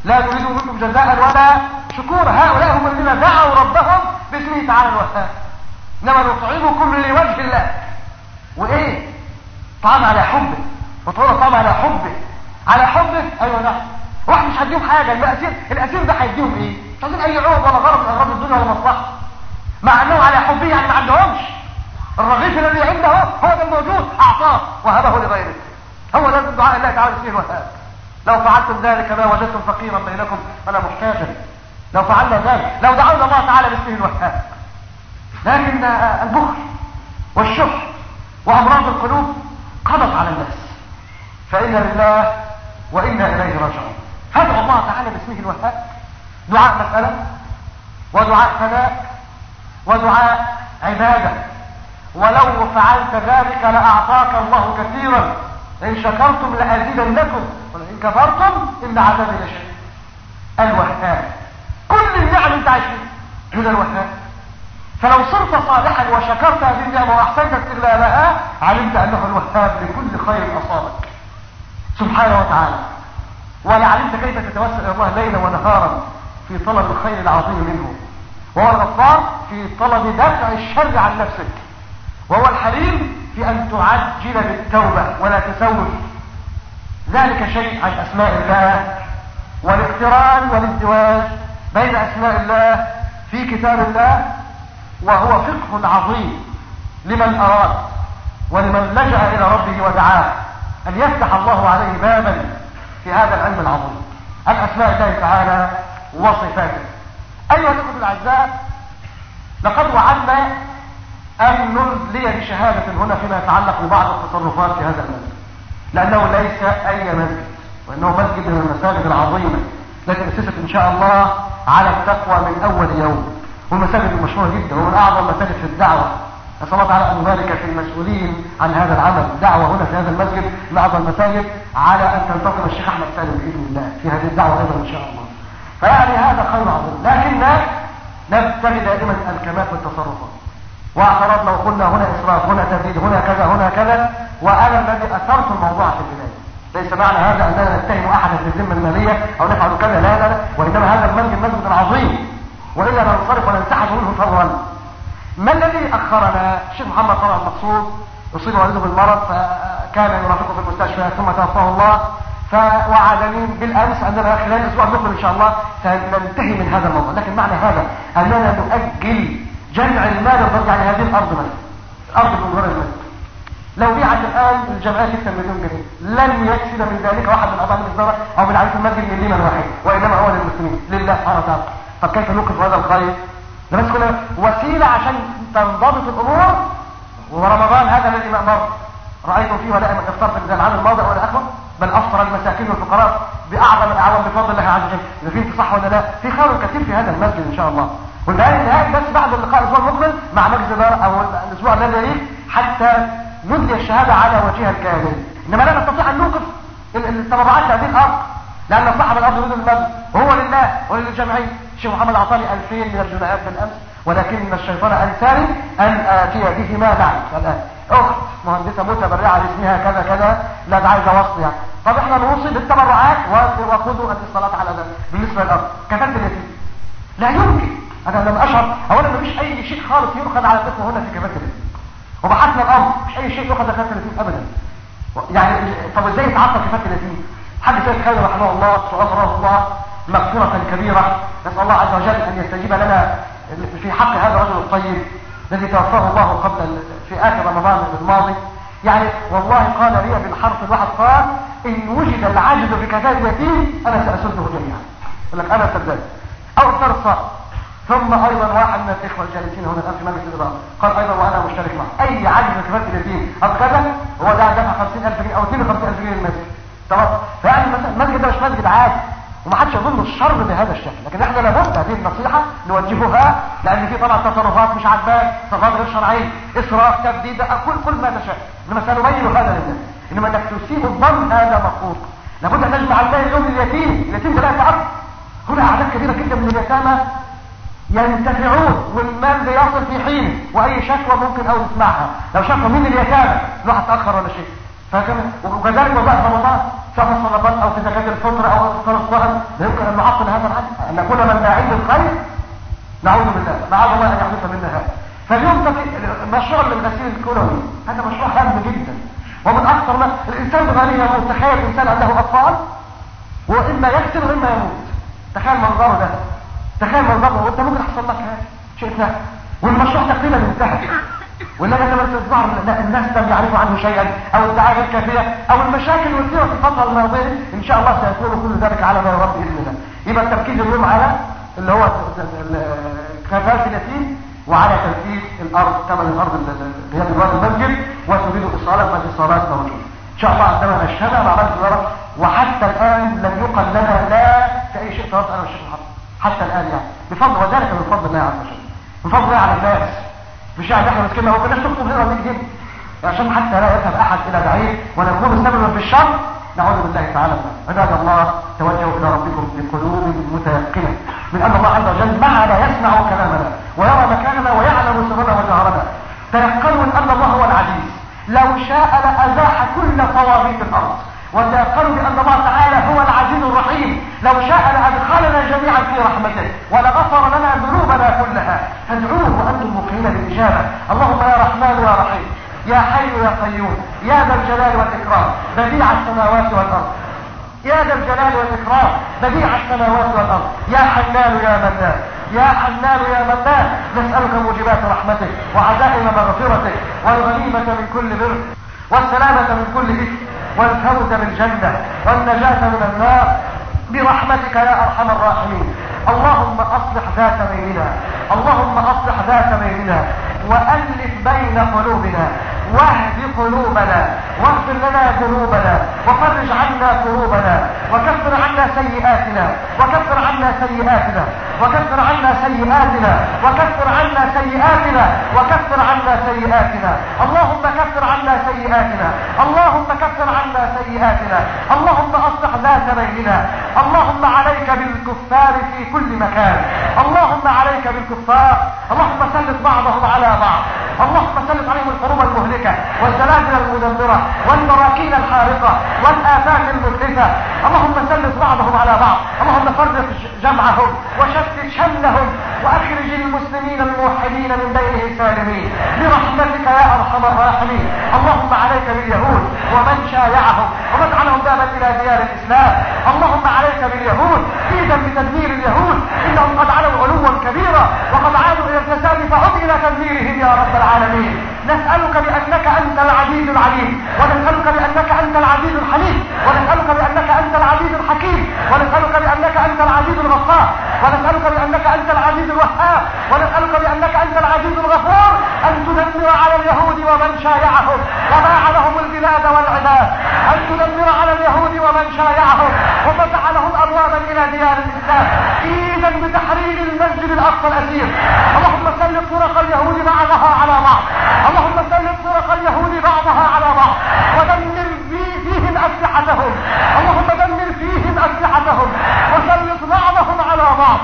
لا نريد منكم جزاء ولا شكور. هؤلاء هم الذين دعوا ربهم باسمه تعالى الوهاب. انما نطعمكم لوجه الله. وايه؟ طعام على حبه، وطعام طعام على حبه، على حبه. ايوه نعم. واحد مش هيديهم حاجه. الاسير الاسير ده هيديهم ايه؟ مش عايزين اي عوض ولا غرض من اغراض الدنيا ولا مصلحه، مع انه على حبه يعني ما عندهمش. الرغيف الذي عنده هو ده الموجود، اعطاه وهبه لغيره. هو ده دعاء الله تعالى اسمه الوهاب. لو فعلتم ذلك ما وجدتم فقيرا بينكم ولا محتاجا. لو فعلنا ذلك، لو دعونا الله تعالى باسمه الوهاب. لكن البخل والشح وامراض القلوب قضت على الناس، فإنا لله وإنا إليه راجعون. فادعوا الله تعالى باسمه الوهاب. دعاء مسألة، ودعاء ثناء، ودعاء عبادة. ولو فعلت ذلك لأعطاك الله كثيرا، إن شكرتم لأزيدنكم ولئن كفرتم إن عذابي لشديد. الوهاب كل النعم انت عايش فيها هو الوهاب. فلو صرت صالحا وشكرت هذه النعمة وأحسنت استغلالها علمت أنه الوهاب لكل خير أصابك سبحانه وتعالى. ولعلمت كيف تتوسل إلى الله ليلا ونهارا في طلب الخير العظيم منه. وهو الغفار في طلب دفع الشر عن نفسك، وهو الحليم في أن تعجل بالتوبة ولا تسوف. ذلك شيء عن أسماء الله، والاقتران والازدواج بين أسماء الله في كتاب الله، وهو فقه عظيم لمن أراد ولمن لجأ إلى ربه ودعاه أن يفتح الله عليه بابا في هذا العلم العظيم عن أسماء الله تعالى وصفاته. أيها الأخوة الأعزاء، لقد وعدنا أن نلي بشهادة هنا فيما يتعلق ببعض التصرفات في هذا المسجد، لأنه ليس أي مسجد، وإنه مسجد من المساجد العظيمة التي أسست إن شاء الله على التقوى من أول يوم، والمساجد المشهورة جدا ومن أعظم المساجد في الدعوة. نسأل الله تعالى أن يبارك في المسؤولين عن هذا العمل. الدعوة هنا في هذا المسجد من أعظم المساجد، على أن تنتظم الشيخ أحمد سالم بإذن الله في هذه الدعوة أيضا إن شاء الله. فيعني هذا خير عظيم، لكننا نبتغي دائما الكمال في التصرفات. واعترض لو قلنا هنا إسراف، هنا تزيد، هنا كذا، هنا كذا، وأنا الذي أثرت الموضوع في البداية. ليس معنى هذا أننا نتهم أحدا في الذمة المالية أو نفعل كذا، لا لا لا، وإنما هذا المسجد مسجد عظيم، وإلا ننصرف وننسحب منه فورا. ما الذي أخرنا؟ الشيخ محمد طلال المقصود أصيب والده بالمرض، فكان يرافقه في المستشفى ثم توفاه الله، فوعدني بالأمس أننا خلال الأسبوع المقبل إن شاء الله سننتهي من هذا الموضوع. لكن معنى هذا أننا نؤجل جمع المال الضرب عن هذه الأرض مثلا، الأرض من وراء المسجد لو بيعت الآن الجمعية ستة مليون جنيه لن يكسب من ذلك واحد من أعضاء الإدارة أو من عائلة المسجد من لمن واحد، وإنما هو للمسلمين لله سبحانه وتعالى. طب كيف نوقف هذا الخير؟ ده بس كلها وسيلة عشان تنضبط الأمور. ورمضان هذا الذي مأمر رأيتم فيه ولا من افطار في العام الماضي ولا أخر، بل أفطر المساكين والفقراء بأعظم الأعوام بفضل الله عز وجل. إذا في صح ولا لا؟ في خير كثير في هذا المسجد إن شاء الله. والنهاية النهاية بس بعد اللقاء الأسبوع المقبل مع مجلس الإدارة أو الأسبوع الذي يليه حتى ندلي الشهادة على وجهها الكامل. إنما لا نستطيع أن نوقف التبرعات لهذه الأرض، لأن صاحب الأرض يريد المسجد وهو لله وللجمعية. الشيخ محمد أعطاني ألفين من الجنيهات بالأمس، ولكن الشيطان أنساني أن آتي بهما معي الآن. أخت مهندسة متبرعة لاسمها كذا كذا، لا ده عايزة وصل يعني. طب احنا نوصي بالتبرعات وخذوا الاتصالات على ذلك. بالنسبة للأرض كفالة اليتيم لا يمكن، أنا لم أشعر أولا مفيش أي شيء خالص يؤخذ على الطفل هنا في كفالة اليتيم، وبحثنا الأمر مش أي شيء يؤخذ على كفالة اليتيم أبدا. يعني طب ازاي يتعطل كفالة اليتيم؟ حاج سيد خالد رحمه الله وغفره الله مغفرة كبيرة، نسأل الله عز وجل أن يستجيب لنا في حق هذا الرجل الطيب الذي توفاه الله قبل في آخر رمضان الماضي. يعني والله قال لي بالحرف الواحد، قال إن وجد العجز بكفالة اليتيم أنا سأسده جميعا. يقول لك أنا سداد أو ثرصة. ثم أيضا واحد من الإخوة الجالسين هنا الآن في مجلس الإدارة قال أيضا وأنا مشترك معه، أي عجز بكفالة اليتيم أو كذا هو ده دفع خمسين ألف جنيه أو اثنين وخمسين ألف جنيه للمسجد. تمام؟ فيعني المسجد ده مش مسجد عادي، ومحدش يظن الشر بهذا الشكل، لكن احنا لابد هذه النصيحة نوجهها، لان في طبعا تصرفات مش عاجباك، تصرفات غير شرعيه، اسراف، تبديد، كل كل ما تشاء، انما سنبين هذا لله. انما انك تسيء الظن هذا مرفوض. لابد ان نجمع المال اليوم لليتيم، اليتيم ده لا يتعرف. هنا اعداد كبيره جدا من اليتامى ينتفعون والمال بيصل في حينه، واي شكوى ممكن او نسمعها لو شكوى من اليتامى الواحد تاخر ولا شيء. فكما وكذلك وظائف رمضان، شهر الصدقات الصدقات او في زكاة الفطر او افطار الصائم، لا يمكن ان نعطل هذا العدل، ان نكون من داعين للخير نعوذ بالله، معاذ الله ان يحدث منا هذا. فاليوم مشروع للغسيل الكلوي هذا مشروع هام جدا، ومن اكثر ما الانسان بغنيه يموت. تخيل انسان عنده اطفال واما يغسل واما يموت، تخيل منظره ده، تخيل منظره وانت ممكن يحصل لك هذا شيء لا، والمشروع تقريبا انتهى. والنبي لما تظهر الناس لم يعرفوا عنه شيئا او الدعايه غير كافيه او المشاكل والسيره في الفتره الماضيه، ان شاء الله سيكون كل ذلك على ما يرام باذن الله. يبقى التركيز اليوم على اللي هو كفاله اليتيم وعلى تنفيذ الارض، ثمن الارض اللي هي دلوقتي المسجد وتريد اصاله، فالاصالات موجوده ان شاء الله عندما نشهدها مع بعض الزيارات. وحتى الان لم يقل لنا لا في اي شيء توسع انا والشيخ محمد حتى الان، يعني بفضل وذلك من فضل الله عز وجل، من فضل الله على الناس. مش يعني احنا مسكين ما كناش نكتب هنا ونيجي هنا عشان حتى لا يذهب احد الى بعيد ونكون سببا في الشر، نعوذ بالله تعالى. عباد الله توجهوا الى ربكم بقلوب متيقنه من ان الله عز وجل معنا يسمع كلامنا ويرى مكاننا ويعلم سرنا وجهرنا. تيقنوا من ان الله هو العزيز، لو شاء لازاح كل طواغيت الارض. وتيقنوا بان الله تعالى هو العزيز الرحيم، لو شاء لادخلنا جميعا في رحمته ولغفر لنا ذنوبنا كلها. فادعوه وانتم موقنين بالاجابه. اللهم يا رحمن يا رحيم، يا حي يا قيوم، يا ذا الجلال والاكرام، بديع السماوات والارض، يا ذا الجلال والاكرام، بديع السماوات والارض، يا حنان يا منان، يا حنان يا منان، نسالك موجبات رحمتك وعزائم مغفرتك والغنيمه من كل بر والسلامه من كل اثم والفوز بالجنه والنجاه من النار برحمتك يا ارحم الراحمين. اللهم اصلح ذات بيننا، اللهم اصلح ذات بيننا والف بين قلوبنا واهد قلوبنا واغفر لنا ذنوبنا وفرج عنا كروبنا وكفر عنا سيئاتنا وكفر عنا سيئاتنا وكفر عنا سيئاتنا وكفر عنا سيئاتنا وكفر عنا سيئاتنا. اللهم كفر عنا سيئاتنا، اللهم كفر عنا سيئاتنا، اللهم اصلح ذات بيننا. اللهم عليك بالكفار في كل مكان، اللهم عليك بالكفار، اللهم سلط بعضهم على بعض، اللهم سلط عليهم الحروب المهلكة والزلازل المدمرة والبراكين الحارقة والآفات المهلكة. اللهم سلط بعضهم على بعض، اللهم فرق جمعهم وشتت شملهم واخرج المسلمين الموحدين من بينهم سالمين برحمتك يا ارحم الراحمين. اللهم عليك باليهود ومن شايعهم ومجعلهم بابا الى ديار الاسلام. اللهم عليك باليهود ايدا بتدمير اليهود، انهم قد علوا علوا كبيرا وقد عادوا الى الفساد فعد الى تدميرهم يا رب العالمين. نسألك بأنك أنت العزيز العليم، ونسألك بأنك أنت العزيز الحليم، ونسألك بأنك أنت العزيز الحكيم، ونسألك بأنك أنت العزيز الغفار، ونسألك بأنك أنت العزيز الوهاب، ونسألك بأنك أنت العزيز الغفور أن تدمر على اليهود ومن شايعهم وباع لهم البلاد والعباد، أن تدمر على اليهود ومن شايعهم وفتح لهم أبوابا إلى ديار الإسلام إيذا بتحرير المسجد الأقصى الأسير. اللهم سلط فرق اليهود بعضها على بعض، اللهم سلط فرق اليهود بعضها على بعض ودمر فيهم أسلحتهم، اللهم دمر فيهم أسلحتهم وسلط بعضهم على بعض.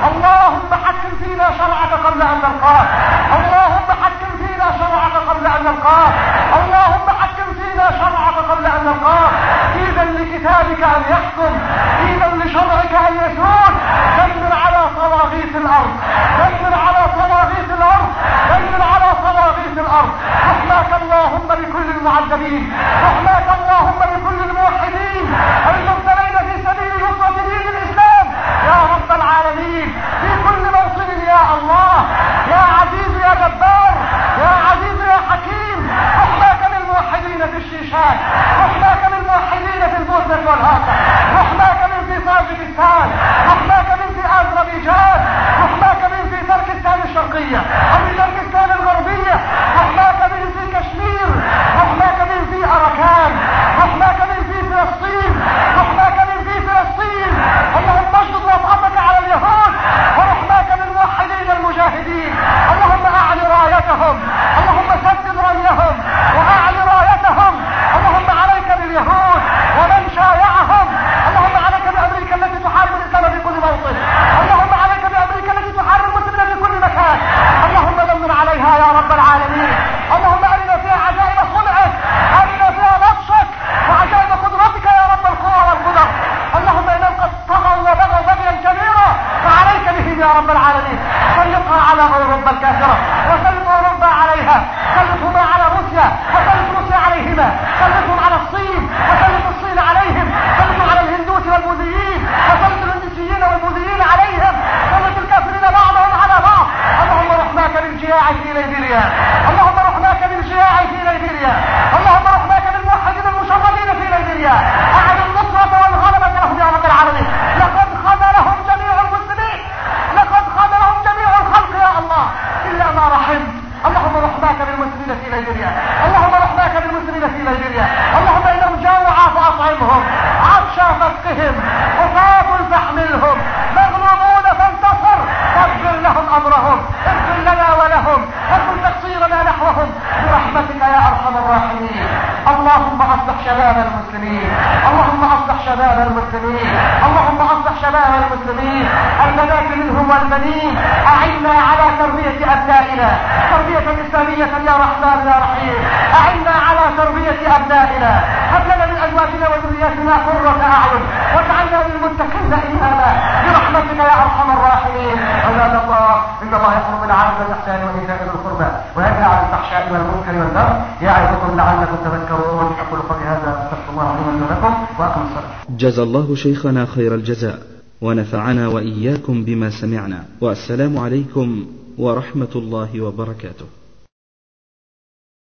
اللهم حكم فينا شرعك قبل أن نلقاك، اللهم حكم فينا شرعك قبل أن نلقاك، اللهم حكم فينا شرعك قبل أن نلقاك. إذا لكتابك أن يحكم، إذا لشرعك أن يسود. دمر على طواغيت الأرض، دمر على طواغيت الأرض، دمر على طواغيت الأرض. رحماك اللهم بكل المعذبين، رحماك اللهم بكل الموحدين المبتلين في سبيل نصرة دين الإسلام يا رب العالمين في كل موطن يا الله، يا عزيز يا جبار، يا عزيز يا حكيم. رحماك للموحدين في الشيشان، رحماك للموحدين في البوسنة والهاكا، رحماك من في طاجكستان، رحماك من في أذربيجان، رحماك من في تركستان الشرقية وفي تركستان الغربية، رحماك من في كشمير، رحماك من في أركان، رحماك من في فلسطين. يا رب العالمين. سلطها على أوروبا الكافرة، وسلط أوروبا عليها، سلطهما على روسيا، وسلط روسيا عليهما، سلطهم على الصين، وسلط الصين عليهم، سلطوا على الهندوس والبوذيين، وسلط الهندوسيين والبوذيين عليهم، سلط الكافرين بعضهم على بعض. اللهم رحماك بالجياع في ليبيريا، اللهم رحماك بالجياع في ليبيريا، اللهم رحماك بالموحدين المشردين في ليبيريا. أعد النصرة والغلبة لهم يا رب العالمين. لقد خذلهم جميع المسلمين، لقد خذلهم جميع الخلق يا الله إلا ما رحمت. اللهم رحماك بالمسلمين في ليبيريا، اللهم رحماك بالمسلمين في ليبيريا. اللهم إنهم جوعا فأطعمهم، عطشا فاسقهم، خفاة فاحملهم، مغلوبون فانتصر، فاغفر لهم أمرهم، اغفر لنا ولهم، اغفر تقصيرنا نحوهم برحمتك يا أرحم الراحمين. اللهم أصلح شباب المسلمين، اللهم أصلح شباب المسلمين، اللهم أصلح شباب المسلمين، البنات منهم والبنين. أعنا على تربية أبنائنا تربية إسلامية يا رحمن يا رحيم. أعنا على تربية أبنائنا، هب لنا من أزواجنا وذرياتنا قرة أعين، واجعلنا للمتقين إماما برحمتك يا أرحم الراحمين. عباد الله، إن الله يأمر بالعدل والإحسان وإيتاء ذي القربى وينهى عن الفحشاء والمنكر والبغي يعظكم لعلكم تذكرون. أقول قولي هذا أستغفر الله لي ولكم وأقم الصلاة. جزا الله شيخنا خير الجزاء، ونفعنا وإياكم بما سمعنا، والسلام عليكم ورحمة الله وبركاته.